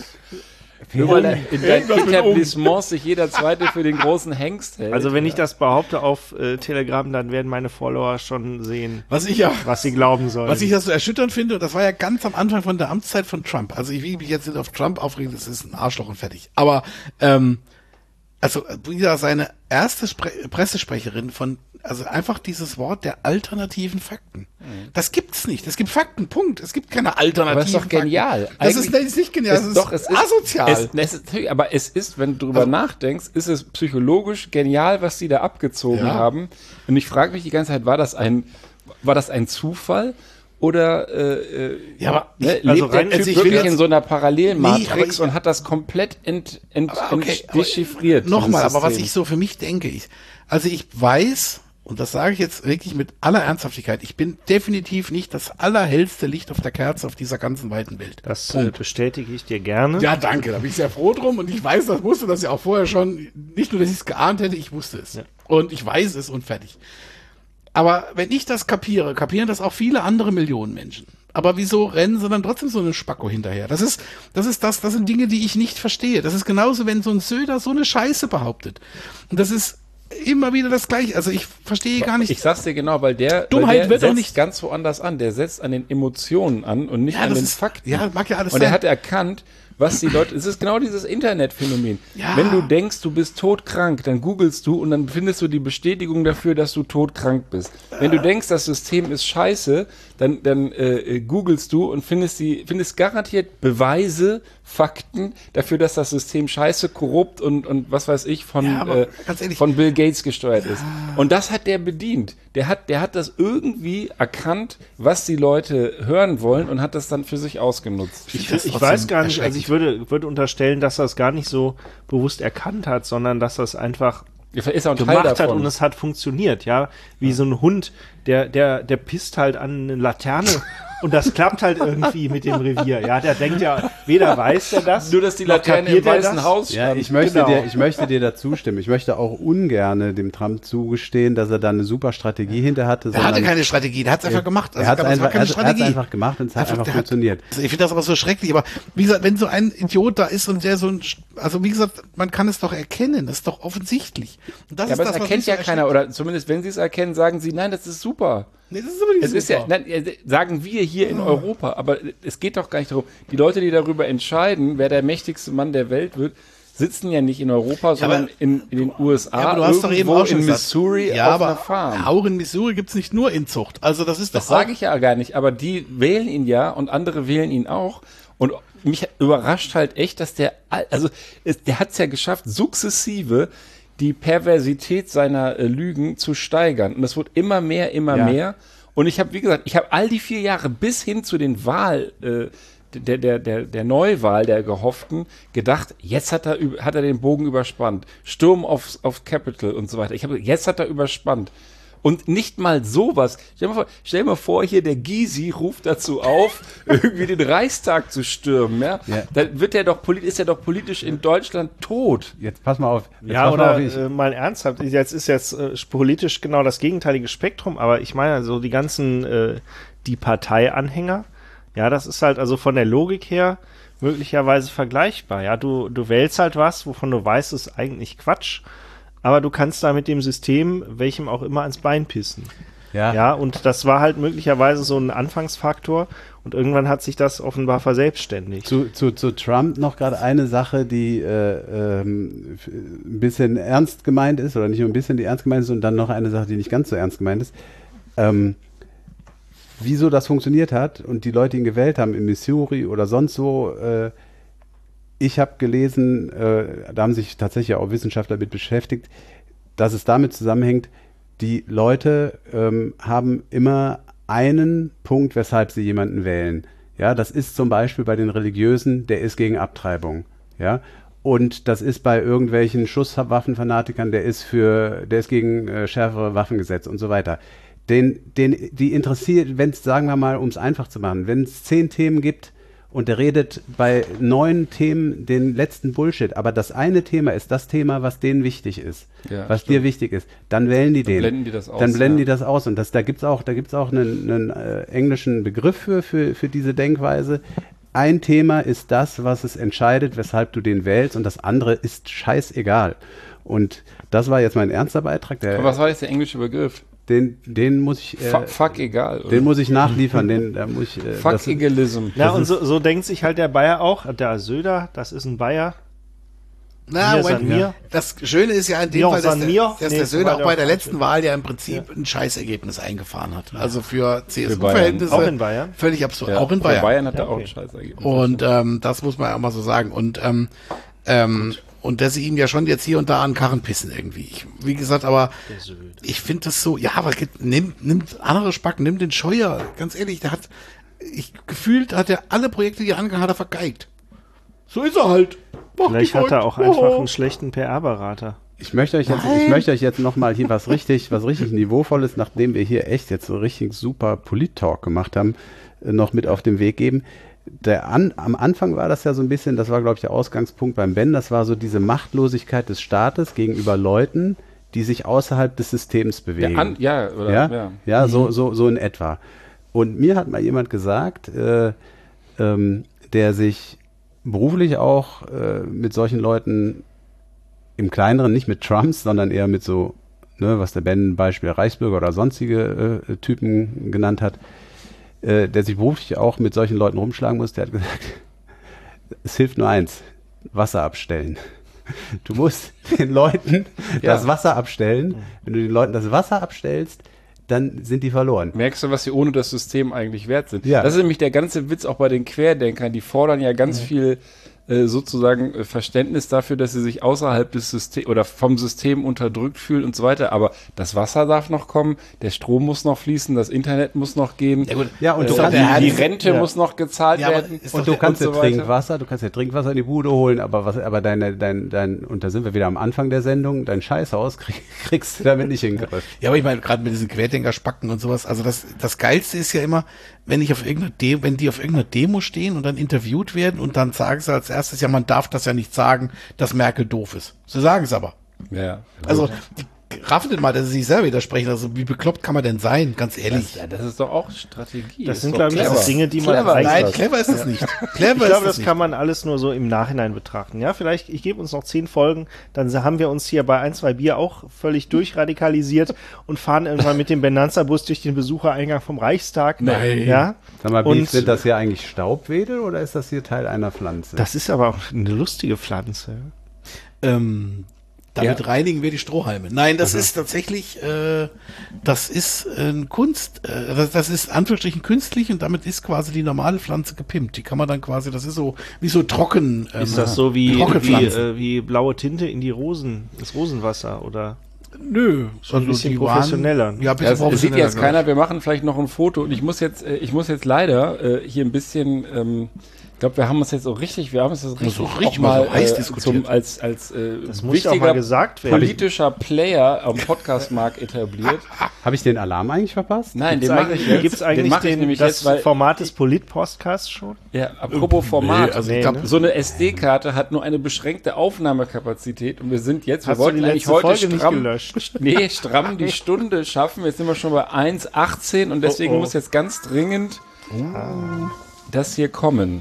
Nur weil in deinem Irgendwas mit Etablissement sich jeder Zweite für den großen Hengst hält. Also wenn ich das behaupte auf äh, Telegram, dann werden meine Follower schon sehen, was ich ja, was sie glauben sollen. was ich ja so erschütternd finde, und das war ja ganz am Anfang von der Amtszeit von Trump. Also ich will mich jetzt nicht auf Trump aufregen, das ist ein Arschloch und fertig. Aber, ähm, also wieder seine erste Spre Pressesprecherin von, also einfach dieses Wort der alternativen Fakten. Das gibt's nicht. Es gibt Fakten, Punkt. Es gibt keine alternativen Aber es ist doch genial. Fakten. Das ist, das ist nicht genial, das ist, doch, es ist asozial. Es, es ist, aber es ist, wenn du drüber Also- nachdenkst, ist es psychologisch genial, was sie da abgezogen Ja. haben. Und ich frage mich die ganze Zeit, war das ein, war das ein Zufall? Oder äh, äh, Ja, aber ne, ich- lebt also der rein- Typ also ich will wirklich jetzt- in so einer Nee, Parallelmatrix aber ich- und hat das komplett ent, ent, Aber okay, ent aber dechiffriert? Nochmal, dieses aber was System? ich so für mich denke, ich, also ich weiß, und das sage ich jetzt wirklich mit aller Ernsthaftigkeit, ich bin definitiv nicht das allerhellste Licht auf der Kerze auf dieser ganzen weiten Welt. das äh, bestätige ich dir gerne. Ja, danke, da bin ich sehr froh drum und ich weiß, das wusste das ja auch vorher schon. Nicht nur, dass ich es geahnt hätte, ich wusste es. Ja. Und ich weiß es und fertig. Aber wenn ich das kapiere, kapieren das auch viele andere Millionen Menschen. Aber wieso rennen sie dann trotzdem so eine Spacko hinterher? Das ist, das ist das, das sind Dinge, die ich nicht verstehe. Das ist genauso, wenn so ein Söder so eine Scheiße behauptet. Und das ist immer wieder das Gleiche. Also ich verstehe gar nicht. Ich sag's dir genau, weil der, Dummheit weil der wird doch setzt nicht- ganz woanders an. Der setzt an den Emotionen an und nicht Ja, an das den ist- Fakten. ja, mag ja alles Und er sein. hat erkannt, was die Leute, es ist genau dieses Internetphänomen. Ja. Wenn du denkst, du bist todkrank, dann googelst du und dann findest du die Bestätigung dafür, dass du todkrank bist. Wenn du denkst, das System ist scheiße, dann, dann äh, googelst du und findest die, findest garantiert Beweise, Fakten dafür, dass das System scheiße, korrupt und, und was weiß ich von, Ja, aber äh, ganz ehrlich- von Bill Gates gesteuert ist. Und das hat der bedient. Der hat, der hat das irgendwie erkannt, was die Leute hören wollen und hat das dann für sich ausgenutzt. Ich, das ich trotzdem weiß gar nicht, also erschreckend. ich würde, würde unterstellen, dass er es gar nicht so bewusst erkannt hat, sondern dass er es einfach Ist auch ein Teil gemacht hat davon. und es hat funktioniert, ja. Wie so ein Hund, der, der, der pisst halt an eine Laterne und das klappt halt irgendwie mit dem Revier. Ja, der denkt ja, weder weiß er das, Nur, dass die noch Laterne im kapiert er Weißen das. Haus Ja, stand. ich möchte, Genau. dir, ich möchte dir dazu stimmen. Ich möchte auch ungerne dem Trump zugestehen, dass er da eine super Strategie hinter hatte. Er hatte keine Strategie, der hat es einfach gemacht. er hat es es war einfach, keine er hat- er hat's Strategie. einfach gemacht und es hat Einfach, einfach der hat- funktioniert. Also ich finde das aber so schrecklich, aber wie gesagt, wenn so ein Idiot da ist und der so ein, also wie gesagt, man kann es doch erkennen, das ist doch offensichtlich. Und das Ja, ist aber das, es was erkennt mich so ja keiner, erschreckt. oder zumindest wenn sie es erkennen, sagen sie, nein, das ist super. Nee, das ist aber nicht Es ist ja, super. nein, äh, sagen wir hier in Europa, aber es geht doch gar nicht darum. Die Leute, die darüber entscheiden, wer der mächtigste Mann der Welt wird, sitzen ja nicht in Europa, sondern aber- in, in den U S A, Ja, aber du hast doch eben irgendwo auch schon in gesagt, Missouri ja, auf aber einer Farm. auch in Missouri gibt's nicht nur Inzucht. Also das ist Das doch auch, sage ich ja gar nicht, aber die wählen ihn ja und andere wählen ihn auch. Und mich überrascht halt echt, dass der, all- also es, der hat es ja geschafft, sukzessive die Perversität seiner äh, Lügen zu steigern. Und das wird immer mehr, immer Ja. mehr. Und ich habe, wie gesagt, ich habe all die vier Jahre bis hin zu den Wahl, äh, der, der, der, der Neuwahl der gehofften gedacht, jetzt hat er, üb- hat er den Bogen überspannt. Sturm aufs, auf Capitol und so weiter. Ich habe, jetzt hat er überspannt. Und nicht mal sowas. Stell dir mal vor, stell dir mal vor, hier der Gysi ruft dazu auf, irgendwie den Reichstag zu stürmen. Ja? Ja. Dann wird er doch polit- ist er doch politisch in Deutschland tot. Jetzt pass mal auf. Jetzt Ja, pass mal oder auf, ich, äh, mal ernsthaft, jetzt ist jetzt äh, politisch genau das gegenteilige Spektrum, aber ich meine, also die ganzen, äh, die Parteianhänger, ja, das ist halt also von der Logik her möglicherweise vergleichbar. Ja, du, du wählst halt was, wovon du weißt, es ist eigentlich Quatsch, aber du kannst da mit dem System, welchem auch immer, ans Bein pissen. ja, Ja, und das war halt möglicherweise so ein Anfangsfaktor und irgendwann hat sich das offenbar verselbstständigt. Zu, zu, zu Trump noch gerade eine Sache, die äh, ähm, f- ein bisschen ernst gemeint ist, oder nicht nur ein bisschen, die ernst gemeint ist, und dann noch eine Sache, die nicht ganz so ernst gemeint ist. Ähm, wieso das funktioniert hat und die Leute ihn gewählt haben in Missouri oder sonst wo, äh, ich habe gelesen, äh, da haben sich tatsächlich auch Wissenschaftler mit beschäftigt, dass es damit zusammenhängt, die Leute ähm, haben immer einen Punkt, weshalb sie jemanden wählen. Ja, das ist zum Beispiel bei den Religiösen, der ist gegen Abtreibung. Ja, und das ist bei irgendwelchen Schusswaffenfanatikern, der ist für, der ist gegen äh, schärfere Waffengesetze und so weiter. Den, den, die interessiert, wenn es, sagen wir mal, um es einfach zu machen, wenn es zehn Themen gibt und der redet bei neun Themen den letzten Bullshit, aber das eine Thema ist das Thema, was denen wichtig ist, Ja, was stimmt. dir wichtig ist, dann wählen die Dann den. blenden die das aus, Dann blenden ja. die das aus und das, da gibt's auch, da gibt's auch einen, einen äh, englischen Begriff für, für, für diese Denkweise. Ein Thema ist das, was es entscheidet, weshalb du den wählst und das andere ist scheißegal. Und das war jetzt mein ernster Beitrag. Der, Aber was war jetzt der englische Begriff? Den, den muss ich, äh, Fuck, fuck egal. Oder? den muss ich nachliefern. Den, da muss ich, äh, fuck das, Egalism. Ja, und so, so denkt sich halt der Bayer auch. Der Söder, das ist ein Bayer. Na, Mir Moment, san mir. das Schöne ist ja in dem Mir Fall, dass san der, mir. dass Nee, der Söder auch weiter bei der auf- letzten Wahl ja im Prinzip ein Scheißergebnis eingefahren hat. Also für C S Für Bayern. U-Verhältnisse. Auch in Bayern? Völlig absurd. Ja, auch in für Bayern. Bayern hat Ja, er auch okay. ein Scheißergebnis. Und ähm, das muss man ja auch mal so sagen. Und ähm, ähm, und dass sie ihm ja schon jetzt hier und da an den Karren pissen irgendwie. Ich, wie gesagt, aber ich finde das so, ja, aber geht- nimmt, nimmt andere Spacken, nimmt den Scheuer. Ganz ehrlich, der hat, ich gefühlt hat er alle Projekte, die er angegangen hat, er vergeigt. So ist er halt. Mach Vielleicht die hat er voll. auch einfach Oh. einen schlechten P R-Berater. ich möchte euch jetzt, ich möchte euch jetzt nochmal hier was richtig, was richtig Niveauvolles, nachdem wir hier echt jetzt so richtig super Polit-Talk gemacht haben, äh, noch mit auf den Weg geben. Der an, am Anfang war das ja so ein bisschen, das war glaube ich der Ausgangspunkt beim Ben, das war so diese Machtlosigkeit des Staates gegenüber Leuten, die sich außerhalb des Systems bewegen. Ja, an, ja, oder? Ja, Ja. ja, so, so, so in etwa. Und mir hat mal jemand gesagt, äh, ähm, der sich beruflich auch äh, mit solchen Leuten im Kleineren, nicht mit Trumps, sondern eher mit so, ne, was der Ben Beispiel Reichsbürger oder sonstige äh, Typen genannt hat, äh, der sich beruflich auch mit solchen Leuten rumschlagen muss, der hat gesagt, es hilft nur eins, Wasser abstellen. Du musst den Leuten Ja. das Wasser abstellen. Wenn du den Leuten das Wasser abstellst, dann sind die verloren. Merkst du, was sie ohne das System eigentlich wert sind? Ja. Das ist nämlich der ganze Witz auch bei den Querdenkern. Die fordern ja ganz viel äh, sozusagen äh, Verständnis dafür, dass sie sich außerhalb des Systems oder vom System unterdrückt fühlen und so weiter. Aber das Wasser darf noch kommen, der Strom muss noch fließen, das Internet muss noch gehen. Ja, gut. Ja, und äh, du Ist doch kannst, der die Ernst. Rente Ja. muss noch gezahlt Ja, aber werden. ist und doch du der- kannst und dir so weiter. Trinkwasser, du kannst dir Trinkwasser in die Bude holen, aber was, aber deine, dein, dein, und da sind wir wieder am Anfang der Sendung, dein Scheißhaus krieg, kriegst du damit nicht in den Griff. Ja, aber ich meine, gerade mit diesen Querdenker-Spacken und sowas, also das, das Geilste ist ja immer, wenn ich auf irgendeiner Demo, wenn die auf irgendeiner Demo stehen und dann interviewt werden und dann sagen sie als erstes, ja, man darf das ja nicht sagen, dass Merkel doof ist. Sie sagen es aber. Ja. Also, die raffen denn mal, dass sie sich selber widersprechen. Also, wie bekloppt kann man denn sein? Ganz ehrlich. Ja, das ist doch auch Strategie. Das Ist sind, doch glaube ich, clever. auch Dinge, die man Clever. eigentlich- Nein, clever ist es nicht. Clever Ich ist glaube, es das nicht. kann man alles nur so im Nachhinein betrachten. Ja, vielleicht, ich gebe uns noch zehn Folgen, dann haben wir uns hier bei ein, zwei Bier auch völlig durchradikalisiert und fahren irgendwann mit dem Benanza-Bus durch den Besuchereingang vom Reichstag. Nein. Ja, Sag mal, wie Und- sind das hier eigentlich Staubwedel oder ist das hier Teil einer Pflanze? das ist aber auch eine lustige Pflanze. Ähm, damit Ja. reinigen wir die Strohhalme. Nein, das ist tatsächlich, äh, das ist ein Kunst, äh, das, das ist Anführungsstrichen künstlich und damit ist quasi die normale Pflanze gepimpt. Die kann man dann quasi, das ist so wie so trocken. Ähm, Ist das so wie, wie, Trockenpflanzen. äh, wie blaue Tinte in die Rosen, das Rosenwasser oder? Nö, ein bisschen professioneller. Ja, ein bisschen Ja, es sieht professioneller, jetzt glaub ich. keiner, wir machen vielleicht noch ein Foto und ich muss jetzt, äh, ich muss jetzt leider äh, hier ein bisschen, ähm, ich glaube, wir haben uns jetzt so richtig, wir haben uns jetzt richtig, so richtig auch mal, mal so heiß äh, diskutiert. zum, als, als äh, Das muss ja auch mal gesagt werden. politischer Player am Podcastmarkt etabliert. Habe ich den Alarm eigentlich verpasst? Nein, Gibt's den mache ich eigentlich, jetzt. gibt's den eigentlich mache ich den, nämlich das jetzt, weil, Format des Polit-Podcasts schon? ja, apropos Format, Nee, also Nee, ich glaub, ne? so eine S D-Karte hat nur eine beschränkte Aufnahmekapazität und wir sind jetzt, wir Hast du wollten die eigentlich letzte heute Folge nicht stramm, gelöscht? nee, stramm die Stunde schaffen. Jetzt sind wir schon bei eins achtzehn und deswegen Oh, oh. muss jetzt ganz dringend das hier kommen.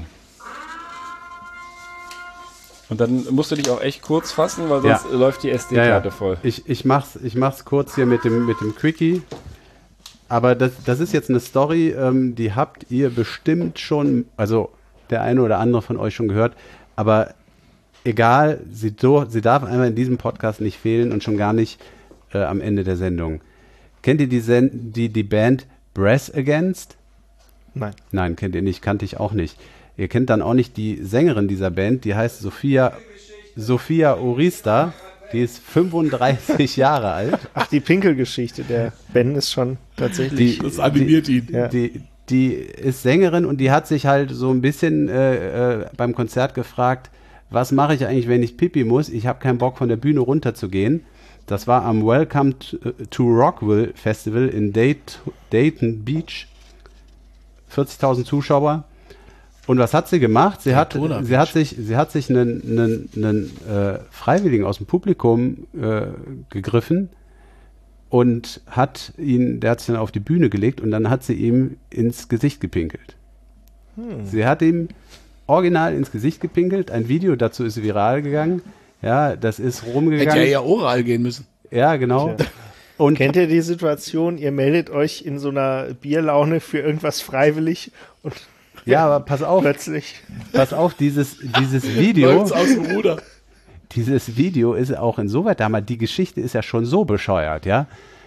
Und dann musst du dich auch echt kurz fassen, weil sonst Ja. läuft die S D-Karte voll. Ich, ich mach's, ich mach's kurz hier mit dem, mit dem Quickie. Aber das, das ist jetzt eine Story, ähm, die habt ihr bestimmt schon, also der eine oder andere von euch schon gehört. Aber egal, sie, do, sie darf einmal in diesem Podcast nicht fehlen und schon gar nicht äh, am Ende der Sendung. Kennt ihr die, Sen die, die Band Brass Against? Nein. Nein, kennt ihr nicht, kannte ich auch nicht. Ihr kennt dann auch nicht die Sängerin dieser Band, die heißt Sophia, Sophia Urista, die ist fünfunddreißig Jahre alt. Ach, die Pinkelgeschichte, der Ben ist schon tatsächlich. Die, das animiert ihn. Ja. Die, die ist Sängerin und die hat sich halt so ein bisschen äh, äh, beim Konzert gefragt, was mache ich eigentlich, wenn ich Pipi muss? Ich habe keinen Bock, von der Bühne runterzugehen. Das war am Welcome to Rockville Festival in Dayt- Dayton Beach. vierzigtausend Zuschauer. Und was hat sie gemacht? Sie, hat, sie, hat, sich, sie hat sich einen, einen, einen äh, Freiwilligen aus dem Publikum äh, gegriffen und hat ihn, der hat sich dann auf die Bühne gelegt und dann hat sie ihm ins Gesicht gepinkelt. Hm. Sie hat ihm original ins Gesicht gepinkelt. Ein Video dazu ist viral gegangen. Ja, das ist rumgegangen. Hätte ja eher oral gehen müssen. Ja, genau. Tja. Und kennt ihr die Situation, ihr meldet euch in so einer Bierlaune für irgendwas freiwillig und ja, aber pass auf, plötzlich. Pass auf, dieses, dieses Video, Läuft's aus dem Ruder. dieses Video ist auch insoweit damals, die Geschichte ist ja schon so bescheuert, ja.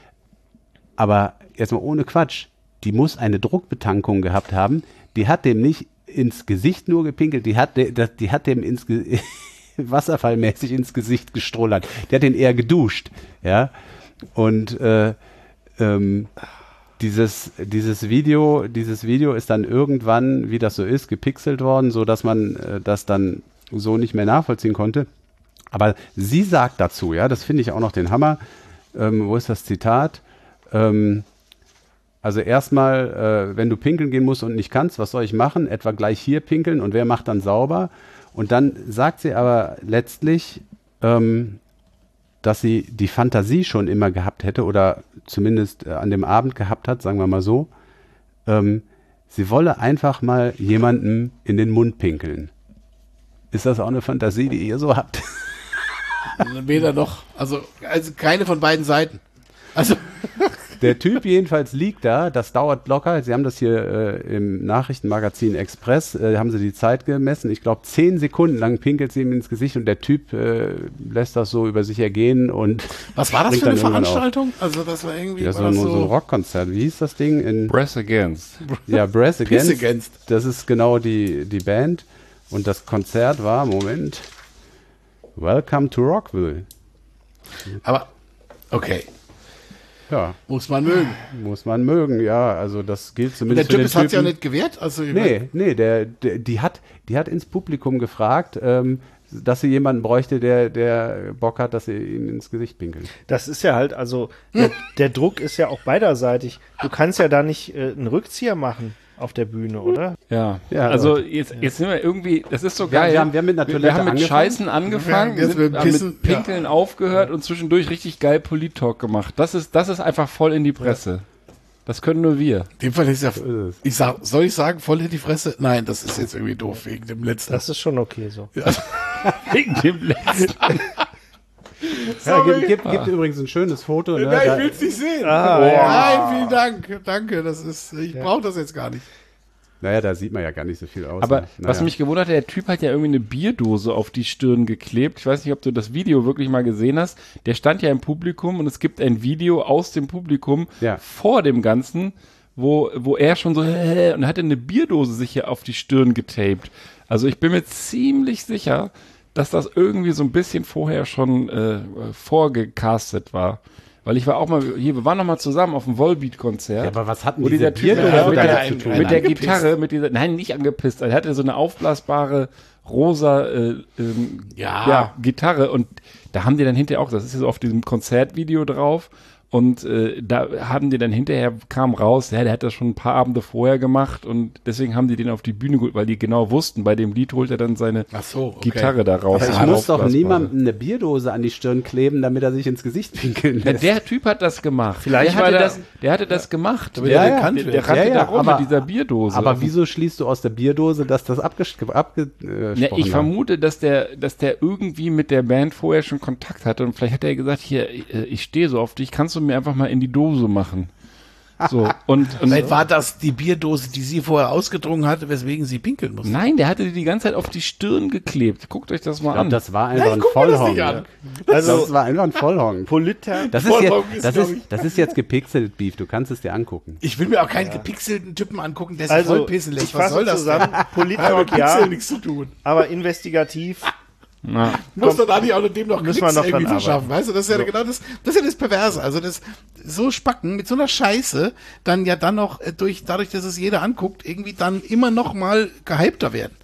Aber jetzt mal ohne Quatsch, die muss eine Druckbetankung gehabt haben, die hat dem nicht ins Gesicht nur gepinkelt, die hat, die, die hat dem ins Ge- wasserfallmäßig ins Gesicht gestrollert. Die hat den eher geduscht, ja. Und äh, ähm, dieses, dieses Video, dieses Video ist dann irgendwann, wie das so ist, gepixelt worden, so dass man äh, das dann so nicht mehr nachvollziehen konnte. Aber sie sagt dazu, ja, das finde ich auch noch den Hammer. Ähm, wo ist das Zitat? Ähm, also erstmal, äh, wenn du pinkeln gehen musst und nicht kannst, was soll ich machen? Etwa gleich hier pinkeln und wer macht dann sauber? Und dann sagt sie aber letztlich, ähm, dass sie die Fantasie schon immer gehabt hätte oder zumindest äh, an dem Abend gehabt hat, sagen wir mal so, ähm, sie wolle einfach mal jemandem in den Mund pinkeln. Ist das auch eine Fantasie, die ihr so habt? Weder noch. Also, also keine von beiden Seiten. Also Der Typ jedenfalls liegt da, das dauert locker. Sie haben das hier äh, im Nachrichtenmagazin Express, äh, haben sie die Zeit gemessen. Ich glaube, zehn Sekunden lang pinkelt sie ihm ins Gesicht und der Typ äh, lässt das so über sich ergehen. Und was war das für eine Veranstaltung? Also das war irgendwie ja, so, war ein, das so ein so Rockkonzert. Wie hieß das Ding? In, Brass Against. ja, Brass Against. Piss Against. Das ist genau die, die Band. Und das Konzert war, Moment, Welcome to Rockville. Aber, okay, Ja, muss man mögen. muss man mögen, ja. Also das gilt Und der zumindest Typ für ist den hat's ja Typen. nicht gewehrt. Also, ich Nee, nee, der, der, die, hat, die hat ins Publikum gefragt, ähm, dass sie jemanden bräuchte, der, der Bock hat, dass sie ihm ins Gesicht pinkelt. Das ist ja halt, also der, der Druck ist ja auch beiderseitig. Du kannst ja da nicht äh, einen Rückzieher machen auf der Bühne, oder? Ja, Ja, also aber- jetzt, jetzt sind wir irgendwie, das ist so Ja, geil. wir haben- wir haben mit einer wir, Toilette haben mit angefangen. Scheißen angefangen, Ja, jetzt sind, mit haben Pissen, mit Pinkeln aufgehört und zwischendurch richtig geil Polit-Talk gemacht. Das ist, das ist einfach voll in die Presse. Das können nur wir. in dem Fall ist ja, ist es. ich sag, soll ich sagen, voll in die Fresse? Nein, das ist jetzt irgendwie doof wegen dem letzten. Das ist schon okay so. Wegen dem letzten. Ja, gibt, gibt, gibt übrigens ein schönes Foto. Ne? Nein, Da- ich will's nicht sehen. Ah, Nein, vielen Dank. Danke, das ist, ich brauche das jetzt gar nicht. naja, da sieht man ja gar nicht so viel aus. Aber ne? was Naja. mich gewundert hat, der Typ hat ja irgendwie eine Bierdose auf die Stirn geklebt. Ich weiß nicht, ob du das Video wirklich mal gesehen hast. Der stand ja im Publikum und es gibt ein Video aus dem Publikum Ja. vor dem Ganzen, wo, wo er schon so äh, und hatte eine Bierdose sich hier auf die Stirn getaped. Also ich bin mir ziemlich sicher, dass das irgendwie so ein bisschen vorher schon äh, vorgecastet war. Weil ich war auch mal, hier, wir waren noch mal zusammen auf dem Volbeat-Konzert. Ja, aber was hat denn wo diese dieser Typ Bierdose ja, mit, damit der, zu tun? mit der Angepisst. Gitarre, mit dieser, nein, nicht angepisst, er hatte so eine aufblasbare rosa äh, ähm, Ja. ja, Gitarre und da haben die dann hinterher auch, das ist ja so auf diesem Konzertvideo drauf und äh, da haben die dann hinterher, kam raus, ja, der hat das schon ein paar Abende vorher gemacht und deswegen haben die den auf die Bühne geholt, weil die genau wussten, bei dem Lied holt er dann seine Ach so, okay. Gitarre da raus. Aber ich Ja, muss doch aufblasbare. niemandem eine Bierdose an die Stirn kleben, damit er sich ins Gesicht pinkeln Ja, lässt. der Typ hat das gemacht. Vielleicht der war hatte der- das, der hatte das gemacht. Damit der, er der, bekannt der, wird. der rannte Ja, ja, da rum aber- mit dieser Bierdose. Aber wieso schließt du aus der Bierdose, dass das abgesprochen abge, äh, Ja, ich war? vermute, dass der, dass der irgendwie mit der Band vorher schon Kontakt hatte und vielleicht hat er gesagt, hier, äh, ich stehe so auf dich, kannst du mir einfach mal in die Dose machen? So, und, und Vielleicht war das die Bierdose, die sie vorher ausgetrunken hatte, weswegen sie pinkeln musste. nein, der hatte die die ganze Zeit auf die Stirn geklebt. Guckt euch das mal Ich glaube, an. das war einfach Nein, ein guck mir das Vollhonk. nicht an. Also Das war einfach ein Vollhonk. Politer, Das ist, jetzt, Vollhonk ist, das, glaub ist, ich. das ist jetzt gepixelt, Beef. Du kannst es dir angucken. Ich will mir auch keinen gepixelten Typen angucken, der sich also voll pissen lässt. ich Was fasse soll das zusammen, denn? Hat mit Politalk Pixel ja, nichts zu tun. aber investigativ Na, Muss doch da nicht auch dem noch müssen Klicks wir noch irgendwie dran verschaffen, weißt du? Das ist ja genau das, das ist ja das Perverse. Also das, so Spacken mit so einer Scheiße, dann ja dann noch äh, durch, dadurch, dass es jeder anguckt, irgendwie dann immer noch mal gehypter werden.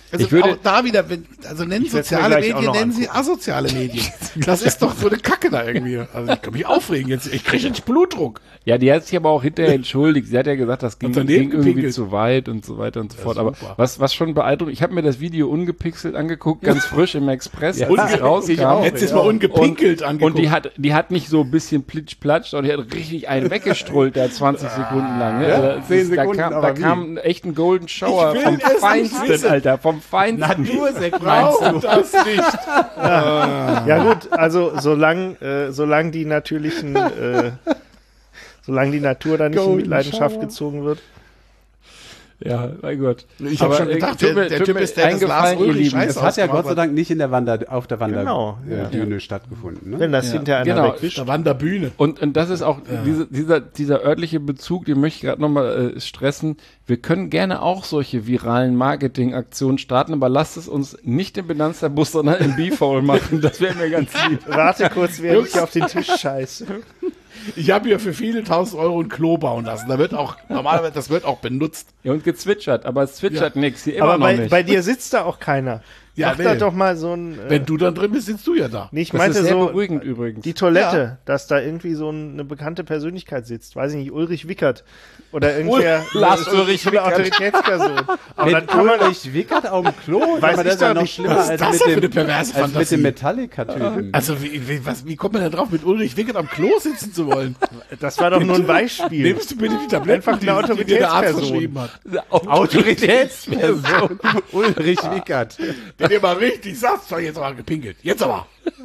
Also Ich würde- auch da wieder, wenn, also nennen Ich werd's mir soziale gleich auch Medien, noch nennen sie asoziale Medien. Das ist doch so eine Kacke da irgendwie. Also ich kann mich aufregen jetzt. Ich kriege jetzt Blutdruck. Ja, die hat sich aber auch hinterher entschuldigt. Sie hat ja gesagt, das ging, Hat daneben ging irgendwie gepinkelt. zu weit und so weiter und so Ja, fort. Aber super. was, was schon beeindruckend, ich habe mir das Video ungepixelt angeguckt, ganz frisch im Express, als es Ich rauskam. auch. Jetzt ist mal ungepinkelt Und angeguckt. die hat, die hat nicht so ein bisschen plitsch-platsch, sondern die hat richtig einen weggestrollt, der zwanzig Sekunden lang. Ne? Ja, Also das zehn ist, da Sekunden, kam, da aber wie? kam echt ein Golden Shower Ich will vom es nicht Feinsten, wissen. Alter, vom Feinsten. Natursekt Braucht das nicht. Ja gut, also solange äh, solang die natürlichen, äh, solange die Natur da nicht in Golden Mitleidenschaft Shower. gezogen wird. Ja, mein Gott. Ich habe Aber, schon äh, gedacht, tut der, mir- der tut Typ mir ist der, das Lars eingefallen, ihr Ulrich Lieben. Scheiß Es hat ja ausgemacht Gott sei Dank nicht in der Wander, auf der Genau, Wanderdüne ja. stattgefunden. Wenn Ne? das hinterher einer Genau. wegwischt. Der Wanderbühne. Und, und das ist auch diese, dieser, dieser örtliche Bezug, den möchte ich gerade nochmal äh, stressen. Wir können gerne auch solche viralen Marketingaktionen starten, aber lasst es uns nicht im Benanza-Bus, sondern im B-Foul machen. Das wäre mir ganz lieb. Warte kurz, während ich auf den Tisch scheiße. Ich habe hier für viele tausend Euro ein Klo bauen lassen. Da wird auch, normalerweise, das wird auch benutzt. Ja, und gezwitschert, aber es zwitschert nix. Hier immer Aber noch bei, nicht. bei dir sitzt da auch keiner. Ja, Mach da nee. doch mal so ein. Äh, Wenn du dann drin bist, sitzt du ja da. nee, ich das meinte ist sehr so beruhigend übrigens. die Toilette, dass da irgendwie so ein, eine bekannte Persönlichkeit sitzt. Weiß ich nicht, Ulrich Wickert. Oder irgendwer. Lars so- Ulrich so eine Wickert. Autoritätsperson. Aber dann Mit kann man Ulrich Wickert auf dem Klo? Weiß Aber das ich ist ja doch noch nicht. schlimmer Was ist als das mit denn für dem, eine perverse als mit Fantasie? dem Metallica-Typen. Also wie, wie, was, wie kommt man denn drauf, mit Ulrich Wickert am Klo sitzen zu wollen? Das war doch nur ein Beispiel. Nimmst du bitte die Tabletten, Einfach eine die, die dir der Arzt Autoritätsperson. verschrieben hat? Autoritätsperson. Ulrich Wickert. Der dir mal richtig sagt, so jetzt aber gepinkelt. Jetzt aber.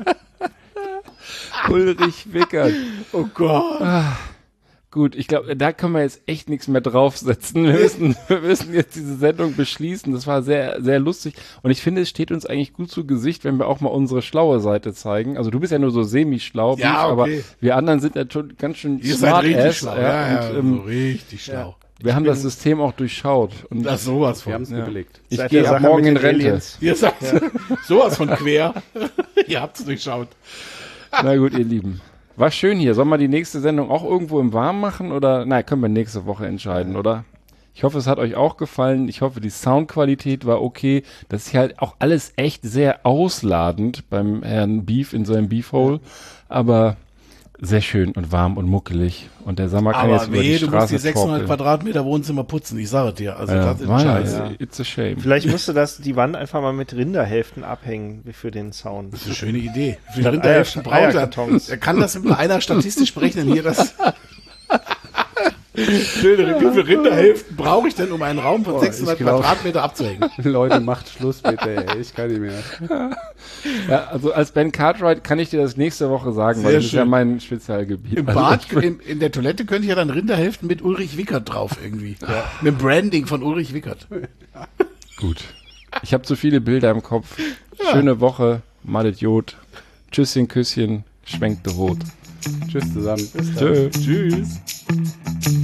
Ulrich Wickert. Oh Gott. Gut, ich glaube, da können wir jetzt echt nichts mehr draufsetzen. Wir müssen, wir müssen jetzt diese Sendung beschließen. Das war sehr, sehr lustig. Und ich finde, es steht uns eigentlich gut zu Gesicht, wenn wir auch mal unsere schlaue Seite zeigen. Also du bist ja nur so semi-schlau, Ja, Beef, aber okay. wir anderen sind natürlich ganz schön Ihr seid smart richtig ass. schlau. Ja, Ja, ja, und, ähm, so richtig schlau. wir haben das System auch durchschaut. Und Das ist sowas Wir haben von. es geblickt. ich Seit gehe der ab Sache morgen mit in den Rente. Aliens. Ihr seid sowas von quer. Ihr habt es durchschaut. Na gut, ihr Lieben. War schön hier. Sollen wir die nächste Sendung auch irgendwo im Warmen machen? Oder, na, können wir nächste Woche entscheiden, oder? Ich hoffe, es hat euch auch gefallen. Ich hoffe, die Soundqualität war okay. Das ist hier halt auch alles echt sehr ausladend beim Herrn Beef in seinem Beefhole. Aber sehr schön und warm und muckelig. Und der Sommer kann jetzt Aber über weh, die du musst Straße die sechshundert torkeln. Quadratmeter Wohnzimmer putzen. Ich sage dir. Also Ja, das ist war ja, scheiße. ja. It's a shame. Vielleicht musste das die Wand einfach mal mit Rinderhälften abhängen wie für den Sound. Das ist eine schöne Idee. Für Statt Rinderhälften Eier- braucht er. Eierkartons. Er kann das mit einer statistisch berechnen hier. Das Schöne, wie viele Rinderhälften brauche ich denn, um einen Raum von sechshundert ich glaub- Quadratmeter abzuhängen? Leute, macht Schluss bitte, ey. Ich kann nicht mehr. Ja, also als Ben Cartwright kann ich dir das nächste Woche sagen, weil Sehr das ist ja schön. mein Spezialgebiet. Im Also Bad, ich- in, in der Toilette könnte ich ja dann Rinderhälften mit Ulrich Wickert drauf irgendwie. Ja. Mit dem Branding von Ulrich Wickert. Gut. Ich habe zu viele Bilder im Kopf. Schöne Woche, Malet Jod. Tschüsschen, Küsschen, schwenkte Rot. Tschüss zusammen. Tschö. Tschüss.